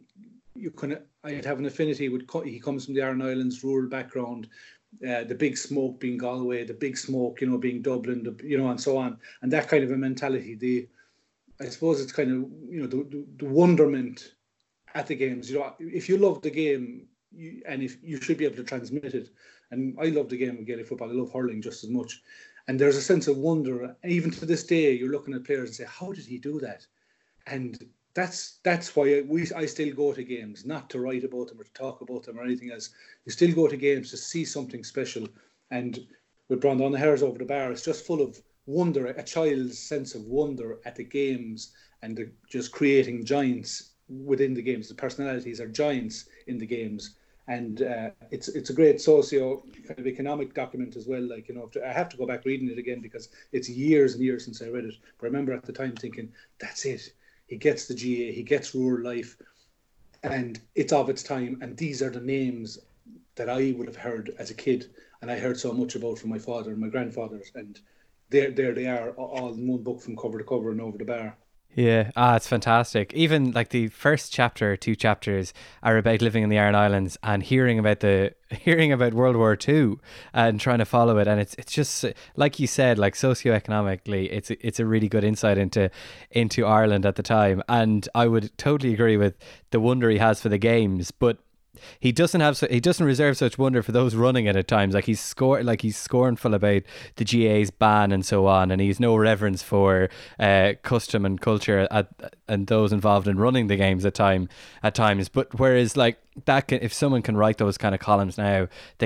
I'd have an affinity with. He comes from the Aran Islands rural background, the big smoke being Galway, the big smoke, you know, being Dublin, you know, and so on, and that kind of a mentality. I suppose it's kind of, you know, the wonderment at the games. You know, if you love the game, if you should be able to transmit it. And I love the game of Gaelic football. I love hurling just as much. And there's a sense of wonder. Even to this day, you're looking at players and say, how did he do that? And that's why I still go to games, not to write about them or to talk about them or anything else. You still go to games to see something special. And with Brendan O'Hare's Over the Bar, it's just full of wonder, a child's sense of wonder at the games and just creating giants within the games. The personalities are giants in the games. And it's a great socio kind of economic document as well. Like, you know, I have to go back reading it again because it's years and years since I read it. But I remember at the time thinking, that's it. He gets the GA, he gets rural life, and it's of its time. And these are the names that I would have heard as a kid, and I heard so much about from my father and my grandfathers. And there they are, all in one book from cover to cover and Over the Bar. Yeah, it's fantastic. Even like the first chapter, 2 chapters are about living in the Aran Islands and hearing about World War II and trying to follow it. And it's just like you said, like socioeconomically, it's a really good insight into Ireland at the time. And I would totally agree with the wonder he has for the games, but he doesn't reserve such wonder for those running it at times. Like he's scornful about the GA's ban and so on, and he's no reverence for custom and culture and those involved in running the games at times. But whereas like that, if someone can write those kind of columns now, they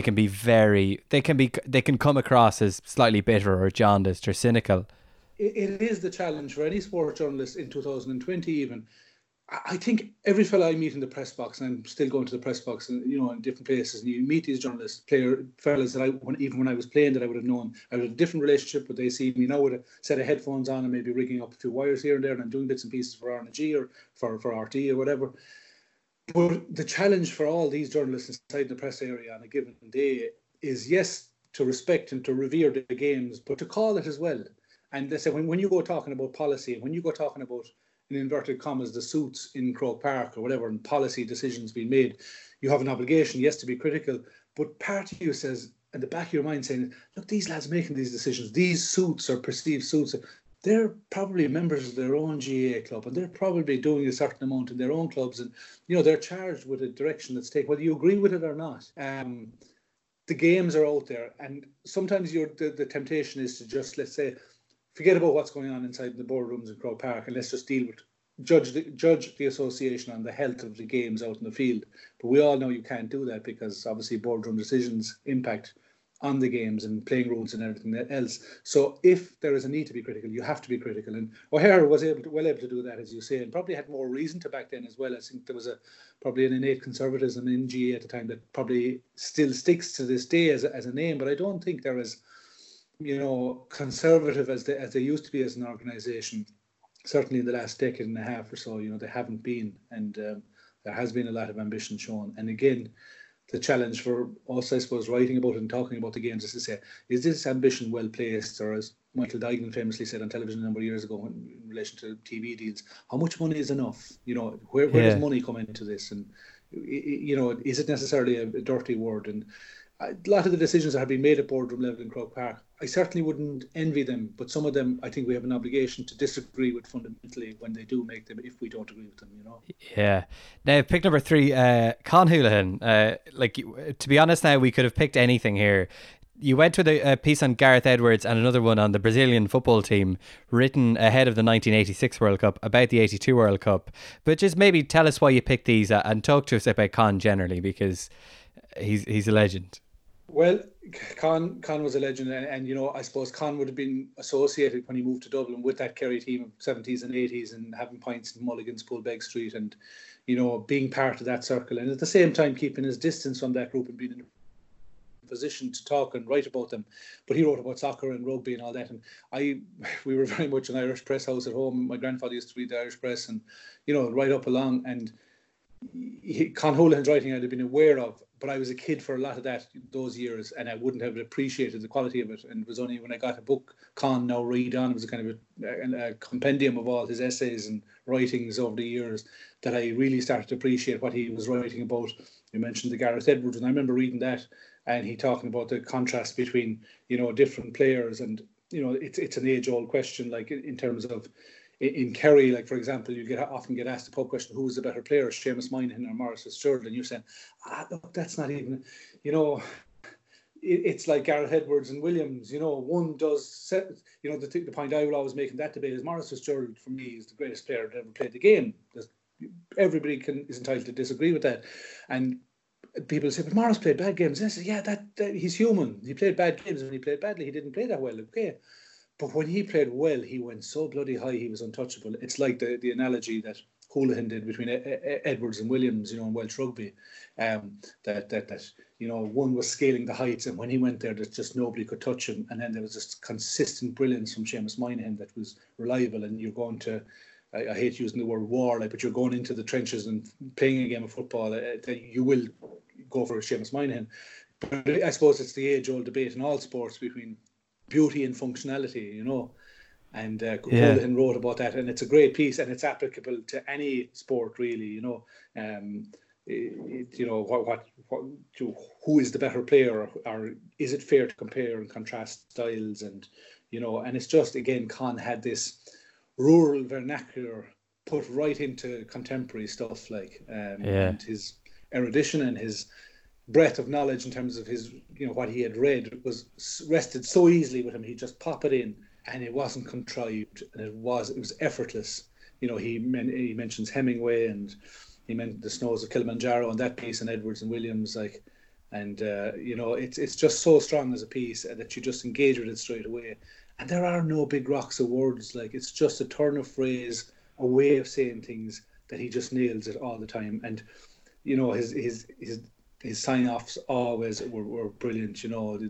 can come across as slightly bitter or jaundiced or cynical. It is the challenge for any sports journalist in 2020 even. I think every fellow I meet in the press box, and I'm still going to the press box, and you know, in different places, and you meet these journalists, fellas that even when I was playing, that I would have known. I had a different relationship, but they see me now with a set of headphones on and maybe rigging up a few wires here and there, and I'm doing bits and pieces for RNG or for RT or whatever. But the challenge for all these journalists inside the press area on a given day is, yes, to respect and to revere the games, but to call it as well. And they say when you go talking about policy, and when you go talking about, in inverted commas, the suits in Croke Park or whatever, and policy decisions being made, you have an obligation, yes, to be critical, but part of you says, in the back of your mind, saying, look, these lads making these decisions, these suits or perceived suits, they're probably members of their own GAA club, and they're probably doing a certain amount in their own clubs, and you know, they're charged with a direction that's taken, whether you agree with it or not. The games are out there, and sometimes the temptation is to just, let's say, forget about what's going on inside the boardrooms in Croke Park, and let's just deal with judge the association on the health of the games out in the field. But we all know you can't do that, because obviously boardroom decisions impact on the games and playing rules and everything else. So if there is a need to be critical, you have to be critical. And O'Hare was able to do that, as you say, and probably had more reason to back then as well. I think there was probably an innate conservatism in GA at the time that probably still sticks to this day as a name. But I don't think they're as, conservative as they used to be as an organisation. Certainly in the last decade and a half or so, they haven't been, and there has been a lot of ambition shown. And again, the challenge for us, I suppose, writing about it and talking about the games is to say, is this ambition well placed? Or as Michael Duignan famously said on television a number of years ago in relation to TV deals, how much money is enough? Where does money come into this? And, is it necessarily a dirty word? And a lot of the decisions that have been made at boardroom level in Croke Park, I certainly wouldn't envy them, but some of them I think we have an obligation to disagree with fundamentally when they do make them, if we don't agree with them, Yeah. Now, pick number 3, Con Houlihan. To be honest now, we could have picked anything here. You went with a piece on Gareth Edwards and another one on the Brazilian football team written ahead of the 1986 World Cup, about the 82 World Cup. But just maybe tell us why you picked these and talk to us about Con generally, because he's a legend. Well, Con was a legend, and I suppose Con would have been associated when he moved to Dublin with that Kerry team of 70s and 80s and having pints in Mulligan's, Poolbeg Street, and being part of that circle, and at the same time keeping his distance from that group and being in a position to talk and write about them. But he wrote about soccer and rugby and all that, and we were very much an Irish press house at home. My grandfather used to read the Irish press, and right up along, and Con Houlihan's writing I'd have been aware of, but I was a kid for a lot of those years, and I wouldn't have appreciated the quality of it. And it was only when I got a book, Con Now Read On, it was a kind of a compendium of all his essays and writings over the years, that I really started to appreciate what he was writing about. You mentioned the Gareth Edwards, and I remember reading that, and he talking about the contrast between different players, and it's an age-old question, like in terms of. In Kerry, like for example, you often get asked the pub question, who is the better player, Seamus Moynihan or Maurice Fitzgerald? And you're saying, look, that's not even, it's like Gareth Edwards and Williams. One does set, the point I will always make in that debate is Maurice Fitzgerald, for me, is the greatest player that ever played the game. Everybody is entitled to disagree with that. And people say, but Maurice played bad games. And I say, yeah, that he's human. He played bad games, and when he played badly, he didn't play that well. Okay. But when he played well, he went so bloody high, he was untouchable. It's like the analogy that Houlihan did between Edwards and Williams, in Welsh rugby, that one was scaling the heights, and when he went there, that just nobody could touch him. And then there was this consistent brilliance from Seamus Moynihan that was reliable. And you're going to, I hate using the word war, but you're going into the trenches and playing a game of football, that you will go for Seamus Moynihan. But I suppose it's the age-old debate in all sports between beauty and functionality, and Houlihan wrote about that, and it's a great piece, and it's applicable to any sport, really. Who is the better player, or is it fair to compare and contrast styles, and and it's just, again, Con had this rural vernacular put right into contemporary stuff, and his erudition and his breadth of knowledge in terms of his, what he had read was rested so easily with him. He'd just pop it in, and it wasn't contrived, and it was effortless. He mentions Hemingway, and he meant The Snows of Kilimanjaro and that piece, and Edwards and Williams, it's just so strong as a piece that you just engage with it straight away. And there are no big rocks of words, it's just a turn of phrase, a way of saying things that he just nails it all the time. And his sign-offs always were brilliant.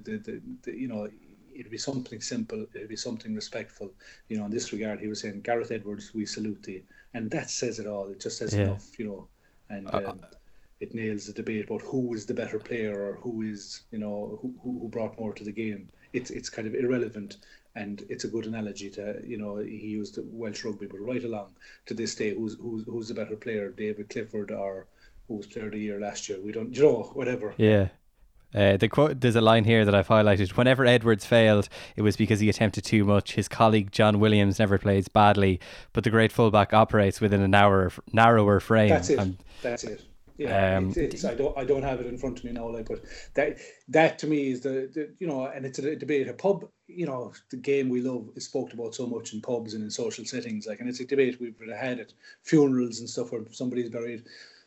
It'd be something simple, it'd be something respectful. In this regard, he was saying, Gareth Edwards, we salute thee, and that says it all. It just says enough, and it nails the debate about who is the better player, or who is, who brought more to the game. It's kind of irrelevant, and it's a good analogy to, he used Welsh rugby, but right along to this day, who's the better player, David Clifford or who was player of the year last year? We don't, whatever. Yeah. The quote, there's a line here that I've highlighted. Whenever Edwards failed, it was because he attempted too much. His colleague John Williams never plays badly, but the great fullback operates within a narrower frame. That's it. That's it. Yeah, I don't have it in front of me now, but that to me is the and it's a debate. A pub, the game we love is spoken about so much in pubs and in social settings, and it's a debate we've had at funerals and stuff where somebody's buried.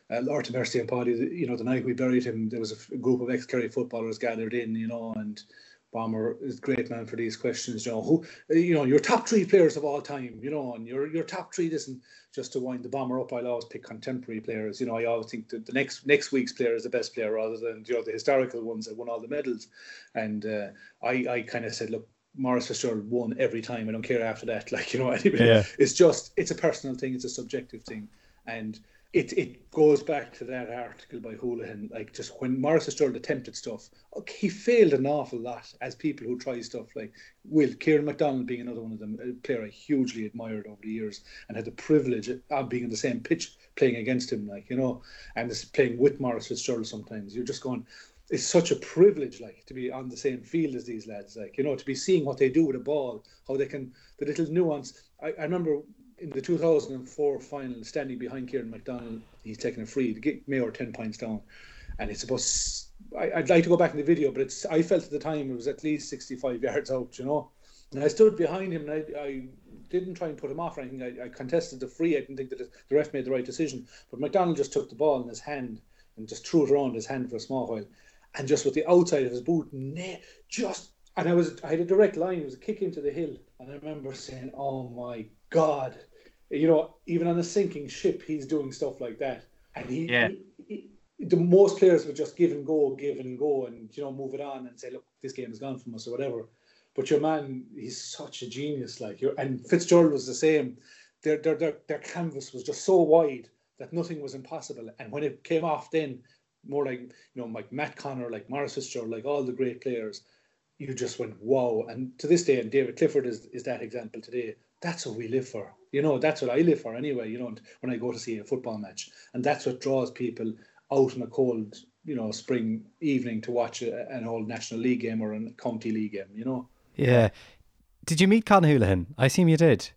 Lord to mercy and Paddy, the night we buried him, there was a group of ex-Kerry footballers gathered in, and Bomber is a great man for these questions. Who, your top 3 players of all time, and your top 3 isn't just to wind the Bomber up. I'll always pick contemporary players. I always think that the next week's player is the best player rather than the historical ones that won all the medals. And I kind of said, look, Maurice Fitzgerald won every time. I don't care after that. Anyway, Yeah. It's a personal thing. It's a subjective thing, and it goes back to that article by Houlihan. Like, just when Maurice Fitzgerald attempted stuff, he failed an awful lot as people who try stuff. Like Kieran McDonald being another one of them, a player I hugely admired over the years and had the privilege of being on the same pitch playing against him, and this playing with Maurice Fitzgerald. Sometimes you're just going, it's such a privilege, to be on the same field as these lads, to be seeing what they do with a ball, how they can, the little nuance. I remember in the 2004 final, standing behind Kieran McDonald, he's taking a free to get Mayo 10 points down, and it's about, I'd like to go back in the video, but I felt at the time it was at least 65 yards out, and I stood behind him, and I didn't try and put him off or anything. I contested the free. I didn't think that the ref made the right decision, but McDonald just took the ball in his hand and just threw it around his hand for a small while, and just with the outside of his boot, and I had a direct line. It was a kick into the hill, and I remember saying, "Oh my God!" Even on a sinking ship, he's doing stuff like that, and the most players would just give and go, and move it on and say, "Look, this game is gone from us," or whatever. But your man, he's such a genius. And Fitzgerald was the same. Their canvas was just so wide that nothing was impossible. And when it came off, then more like Matt Connor, like Maurice Fitzgerald, like all the great players, you just went wow. And to this day, and David Clifford is that example today. That's what we live for. That's what I live for anyway. When I go to see a football match, and that's what draws people out on a cold, spring evening to watch an old National League game or a County League game. Yeah. Did you meet Con Houlihan? I assume you did.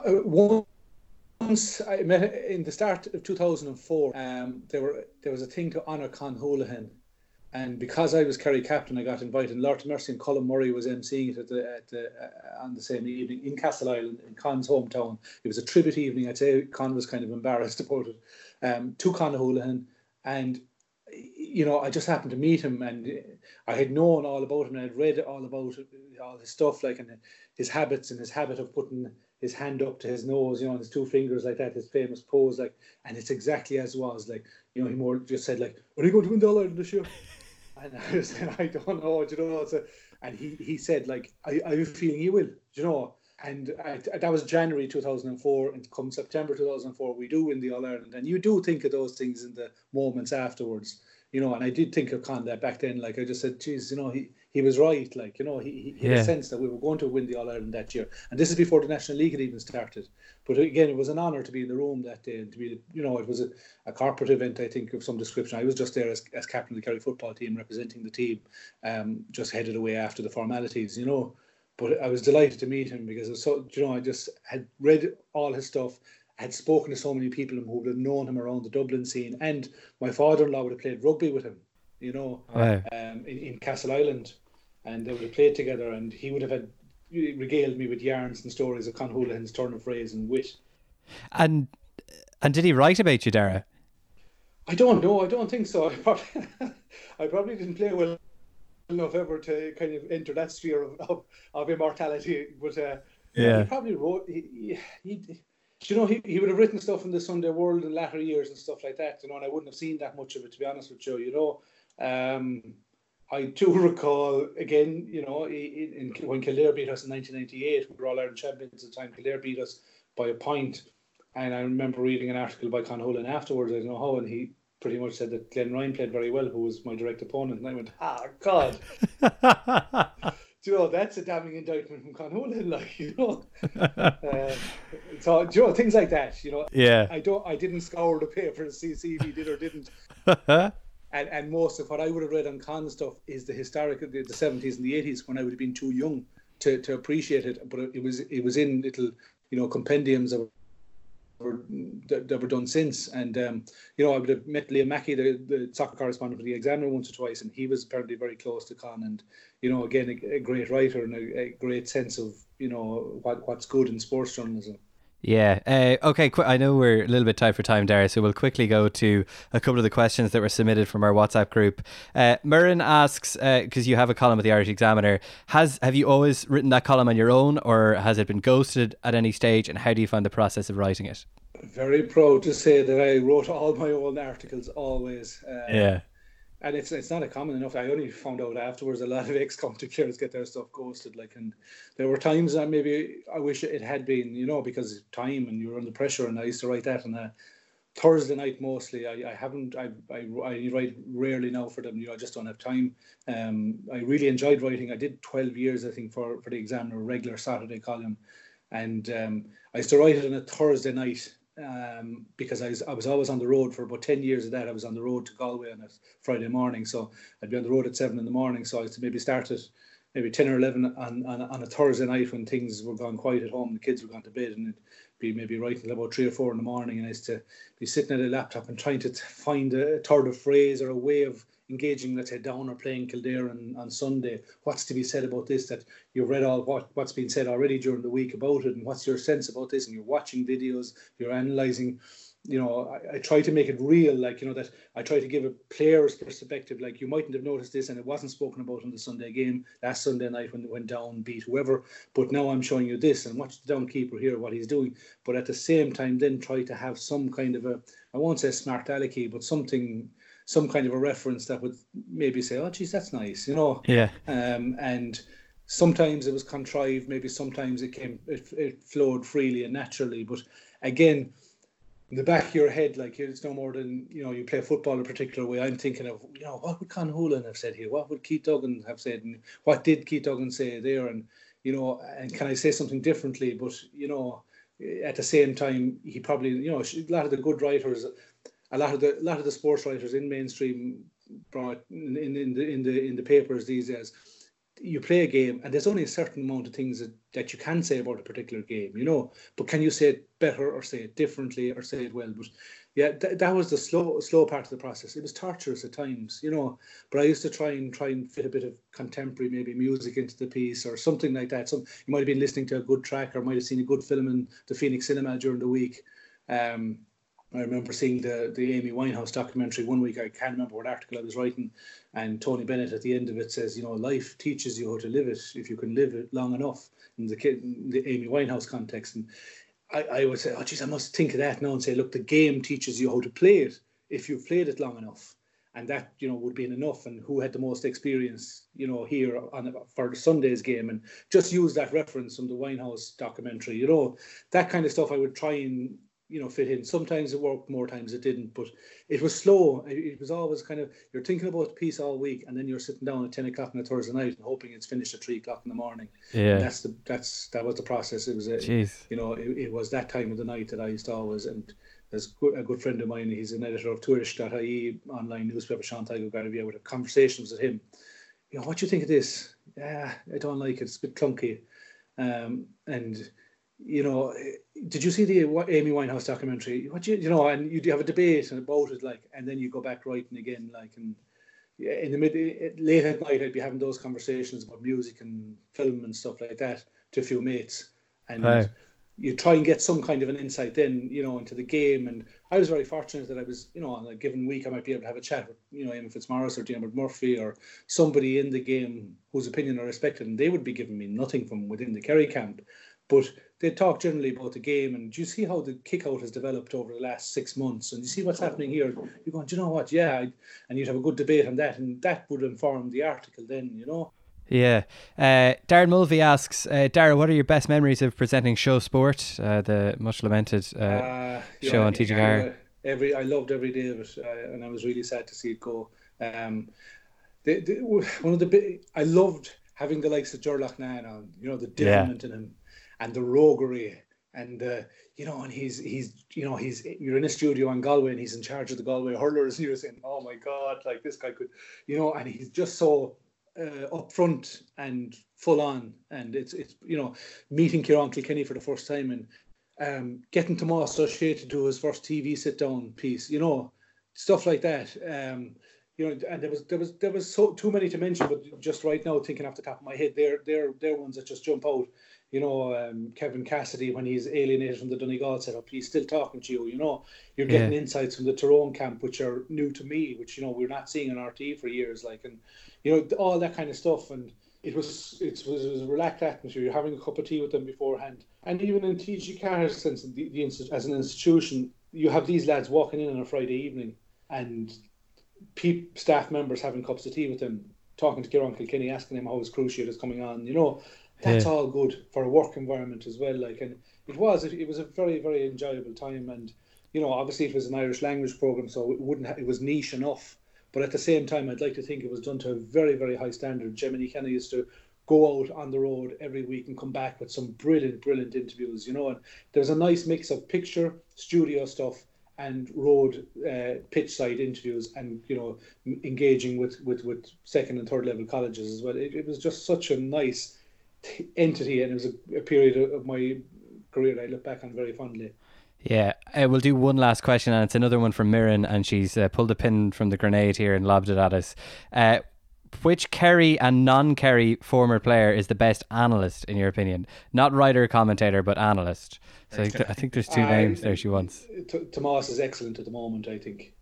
Once I met in the start of 2004. There was a thing to honour Con Houlihan, and because I was Kerry captain, I got invited. Lord to mercy and Colin Murray was emceeing it on the same evening in Castleisland, in Con's hometown. It was a tribute evening. I'd say Con was kind of embarrassed about it. To Con Houlihan, and I just happened to meet him, and I had known all about him, and I'd read all about all his stuff, and his habits and his habit of putting his hand up to his nose, and his 2 fingers like that, his famous pose, and it's exactly as it was. He more just said, "Are you going to win the All-Ireland this year?" And I said, "I don't know, and he said, I have a feeling you will, And that was January 2004, and come September 2004, we do win the All-Ireland. And you do think of those things in the moments afterwards, and I did think of Con that back then. I just said, geez, he was right. He had a sense that we were going to win the All-Ireland that year. And this is before the National League had even started. But again, it was an honour to be in the room that day, and to be, it was a corporate event, I think, of some description. I was just there as captain of the Kerry football team, representing the team, just headed away after the formalities, But I was delighted to meet him because I just had read all his stuff, had spoken to so many people who would have known him around the Dublin scene, and my father-in-law would have played rugby with him, in Castleisland, and they would have played together, and he would have regaled me with yarns and stories of Con Houlihan's turn of phrase and wit. And did he write about you, Dara? I don't know. I don't think so. I probably didn't play well enough ever to kind of enter that sphere of immortality, but he probably wrote. He would have written stuff in the Sunday World in latter years and stuff like that, and I wouldn't have seen that much of it, to be honest with you. I do recall again, when Kildare beat us in 1998, we were All-Ireland champions at the time. Kildare beat us by a point, and I remember reading an article by Con Houlihan afterwards. I don't know how, and he pretty much said that Glenn Ryan played very well, who was my direct opponent, and I went, God. That's a damning indictment from Con Houlihan, So, things like that, Yeah. I didn't scour the paper to see if he did or didn't. And most of what I would have read on Con stuff is the historical, the 70s and the 80s, when I would have been too young to appreciate it. But it was in little, compendiums that were done since. And, I would have met Liam Mackey, the soccer correspondent for the Examiner, once or twice, and he was apparently very close to Con. And, again, a great writer and a great sense of, what's good in sports journalism. Yeah. Okay. I know we're a little bit tight for time, Dara, so we'll quickly go to a couple of the questions that were submitted from our WhatsApp group. Murren asks, because you have a column with the Irish Examiner, have you always written that column on your own, or has it been ghosted at any stage? And how do you find the process of writing it? Very proud to say that I wrote all my own articles always. Yeah. And it's not a common enough. I only found out afterwards a lot of ex-county players get their stuff ghosted. And there were times that maybe I wish it had been, because of time and you were under pressure. And I used to write that on a Thursday night mostly. I write rarely now for them. I just don't have time. I really enjoyed writing. I did 12 years, I think, for the Examiner, a regular Saturday column, and I used to write it on a Thursday night. Because I was always on the road for about 10 years of that. I was on the road to Galway on a Friday morning, so I'd be on the road at 7 a.m. So I used to maybe start at maybe 10 or 11 on a Thursday night when things were gone quiet at home, the kids were gone to bed, and it'd be maybe writing till about 3 or 4 in the morning, and I used to be sitting at a laptop and trying to find a turn of phrase or a way of engaging, let's say, Down or playing Kildare on Sunday. What's to be said about this, that you've read all what's been said already during the week about it, and what's your sense about this, and you're watching videos, you're analysing. I try to make it real, that I try to give a player's perspective. Like, you mightn't have noticed this and it wasn't spoken about in the Sunday game last Sunday night when they went down, beat whoever, but now I'm showing you this, and watch the down keeper here, what he's doing. But at the same time, then try to have some kind of I won't say smart alecky, but some kind of a reference that would maybe say, oh geez, that's nice, Yeah. And sometimes it was contrived, maybe sometimes it flowed freely and naturally. But again, in the back of your head, it's no more than, you play football a particular way. I'm thinking of, what would Con Hoolan have said here? What would Keith Duggan have said? And what did Keith Duggan say there? And, and can I say something differently? But, at the same time, he probably, a lot of the good writers, a lot of the sports writers in mainstream, brought in the papers these days, you play a game and there's only a certain amount of things that you can say about a particular game, but can you say it better or say it differently or say it well? But yeah, that was the slow part of the process. It was torturous at times, but I used to try and fit a bit of contemporary, maybe music into the piece or something like that. You might have been listening to a good track or might have seen a good film in the Phoenix Cinema during the week. I remember seeing the Amy Winehouse documentary one week. I can't remember what article I was writing, and Tony Bennett at the end of it says, life teaches you how to live it if you can live it long enough, in the Amy Winehouse context. And I would say, oh geez, I must think of that now and say, look, the game teaches you how to play it if you've played it long enough. And that, would be enough. And who had the most experience, here for the Sunday's game, and just use that reference from the Winehouse documentary, that kind of stuff I would try and, fit in. Sometimes it worked, more times it didn't, but it was slow. It was always kind of, you're thinking about the piece all week, and then you're sitting down at 10 o'clock on a Thursday night and hoping it's finished at 3 o'clock in the morning. Yeah. And that was the process. It was, it was that time of the night that I used to always, and there's a good friend of mine, he's an editor of Tourish.ie online newspaper, Sean Tygo-Garvey. I would have conversations with him. What do you think of this? Yeah, I don't like it. It's a bit clunky. And did you see the Amy Winehouse documentary? And you have a debate about it, and then you go back writing again, and in the late at night, I'd be having those conversations about music and film and stuff like that to a few mates, and you try and get some kind of an insight then, into the game. And I was very fortunate that I was, on a given week, I might be able to have a chat with, Eamon Fitzmaurice or Diarmuid Murphy or somebody in the game whose opinion I respected, and they would be giving me nothing from within the Kerry camp. But they talk generally about the game, and do you see how the kick-out has developed over the last 6 months? And you see what's happening here. You're going, do you know what? Yeah, and you'd have a good debate on that, and that would inform the article then, Yeah. Darren Mulvey asks, Dara, what are your best memories of presenting Show Sport, the much lamented show on TG4? I loved every day of it, and I was really sad to see it go. I loved having the likes of Gerlach Nan on, the development in him. And the roguery, and and he's you're in a studio in Galway, and he's in charge of the Galway hurlers, and you're saying, oh my God, this guy could, and he's just so upfront and full on, and it's meeting Kieran Kilkenny for the first time, and getting Tomás O'Shea to do his first TV sit down piece, stuff like that. And there was so too many to mention, but just right now, thinking off the top of my head, they're ones that just jump out. Kevin Cassidy, when he's alienated from the Donegal setup, he's still talking to you. You're getting insights from the Tyrone camp, which are new to me, which we're not seeing on RTE for years, and all that kind of stuff. And it was a relaxed atmosphere. You're having a cup of tea with them beforehand, and even in TG Carr's sense, as an institution, you have these lads walking in on a Friday evening, and staff members having cups of tea with them, talking to Kieran Kilkenny, asking him how his cruciate is coming on. That's all good for a work environment as well. And it was a very, very enjoyable time. And obviously it was an Irish language program, so it was niche enough. But at the same time, I'd like to think it was done to a very, very high standard. Jiminy Kenny used to go out on the road every week and come back with some brilliant interviews. And there's a nice mix of picture, studio stuff, and road pitch side interviews, and engaging with second and third level colleges as well. It was just such a nice entity, and it was a period of my career that I look back on very fondly. Yeah, we'll do one last question, and it's another one from Mirren, and she's pulled a pin from the grenade here and lobbed it at us. Which Kerry and non-Kerry former player is the best analyst in your opinion? Not writer, commentator, but analyst. So I think there's two names there she wants. Tomas is excellent at the moment, I think.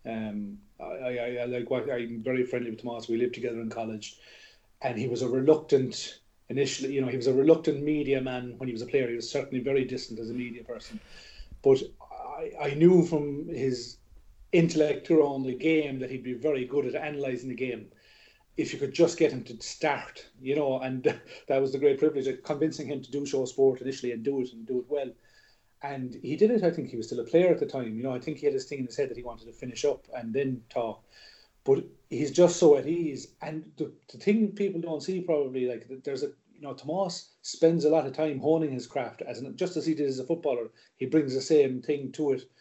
I like I'm very friendly with Tomas. We lived together in college, and he was a reluctant initially. He was a reluctant media man when he was a player. He was certainly very distant as a media person, but I knew from his intellect around the game that he'd be very good at analysing the game if you could just get him to start, and that was the great privilege of convincing him to do show sport initially and do it well. And he did it. I think he was still a player at the time. I think he had this thing in his head that he wanted to finish up and then talk. But he's just so at ease. And the thing people don't see probably, there's Tomas spends a lot of time honing his craft, just as he did as a footballer. He brings the same thing to it,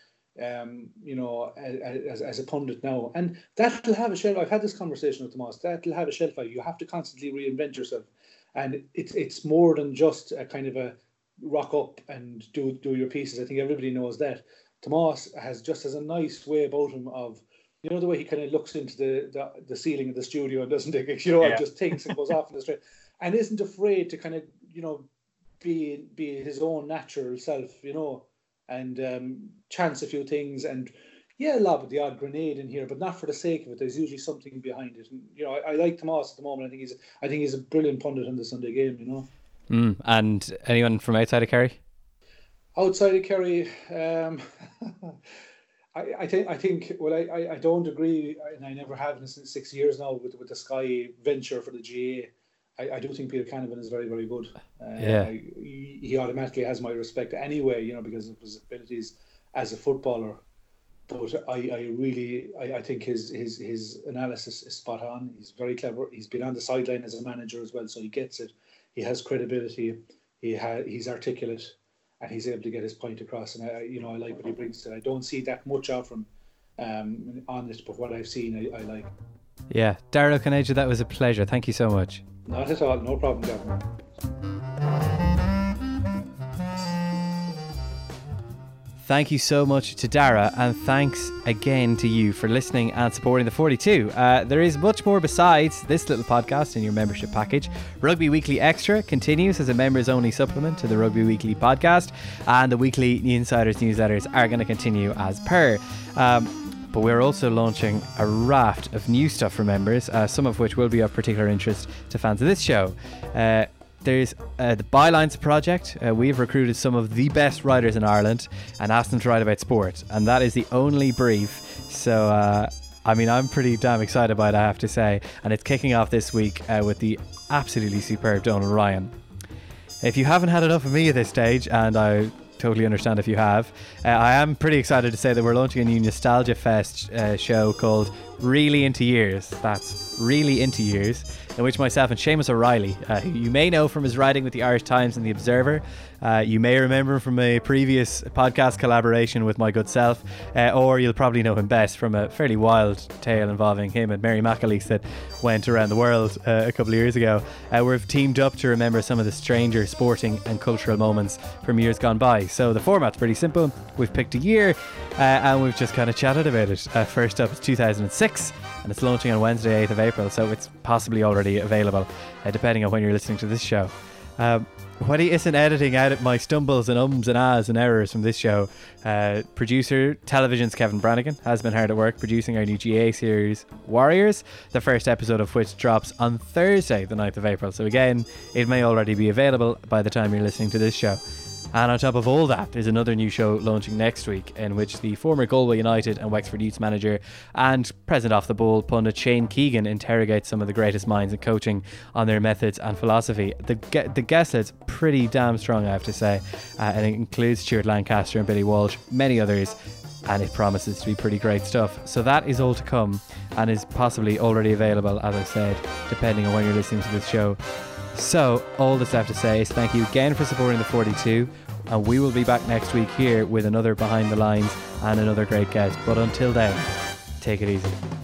as a pundit now. And that'll have a shelf. I've had this conversation with Tomas. That'll have a shelf life. You have to constantly reinvent yourself. And it's more than just a kind of a rock up and do your pieces. I think everybody knows that. Tomas has a nice way about him of, the way he kind of looks into the ceiling of the studio and doesn't think, just thinks and goes off in the street, and isn't afraid to kind of, be his own natural self, and chance a few things, and lob the odd grenade in here, but not for the sake of it. There's usually something behind it. And, I like Tomas at the moment. I think he's a brilliant pundit in the Sunday game, And anyone from outside of Kerry? Outside of Kerry, I think. Well, I don't agree, and I never have since 6 years now with the Sky venture for the GA. I do think Peter Canavan is very, very good. He automatically has my respect anyway, because of his abilities as a footballer. But I think his analysis is spot on. He's very clever. He's been on the sideline as a manager as well, so he gets it. He has credibility. He's articulate, and he's able to get his point across. And I like what he brings to it. I don't see that much of him on it, but what I've seen, I like. Yeah, Darragh O'Conaigy, that was a pleasure. Thank you so much. Not at all. No problem, Gavin. Thank you so much to Darragh, and thanks again to you for listening and supporting the 42. There is much more besides this little podcast in your membership package. Rugby Weekly Extra continues as a members only supplement to the Rugby Weekly podcast, and the weekly Insiders newsletters are going to continue as per. But we're also launching a raft of new stuff for members, some of which will be of particular interest to fans of this show. There's the Bylines project. We've recruited some of the best writers in Ireland and asked them to write about sport, and that is the only brief. So I'm pretty damn excited about it, I have to say, and it's kicking off this week with the absolutely superb Donald Ryan. If you haven't had enough of me at this stage, and I totally understand if you have, I am pretty excited to say that we're launching a new Nostalgia Fest show called Really Into Years. That's Really Into Years, in which myself and Seamus O'Reilly, who you may know from his writing with the Irish Times and the Observer, you may remember from a previous podcast collaboration with my good self, or you'll probably know him best from a fairly wild tale involving him and Mary McAleese that went around the world a couple of years ago. We've teamed up to remember some of the stranger sporting and cultural moments from years gone by. So the format's pretty simple. We've picked a year and we've just kind of chatted about it. First up is 2006, and it's launching on Wednesday 8th of April, so it's possibly already available depending on when you're listening to this show. when he isn't editing out my stumbles and ums and ahs and errors from this show, producer Television's Kevin Brannigan has been hard at work producing our new GA series Warriors, the first episode of which drops on Thursday the 9th of April. So again, it may already be available by the time you're listening to this show. And on top of all that, there's another new show launching next week in which the former Galway United and Wexford Youths manager and present off the ball pundit Shane Keegan interrogates some of the greatest minds in coaching on their methods and philosophy. The guest list's pretty damn strong, I have to say, and it includes Stuart Lancaster and Billy Walsh, many others, and it promises to be pretty great stuff. So that is all to come and is possibly already available, as I said, depending on when you're listening to this show. So all that's left to say is thank you again for supporting the 42, and we will be back next week here with another Behind the Lines and another great guest. But until then, take it easy.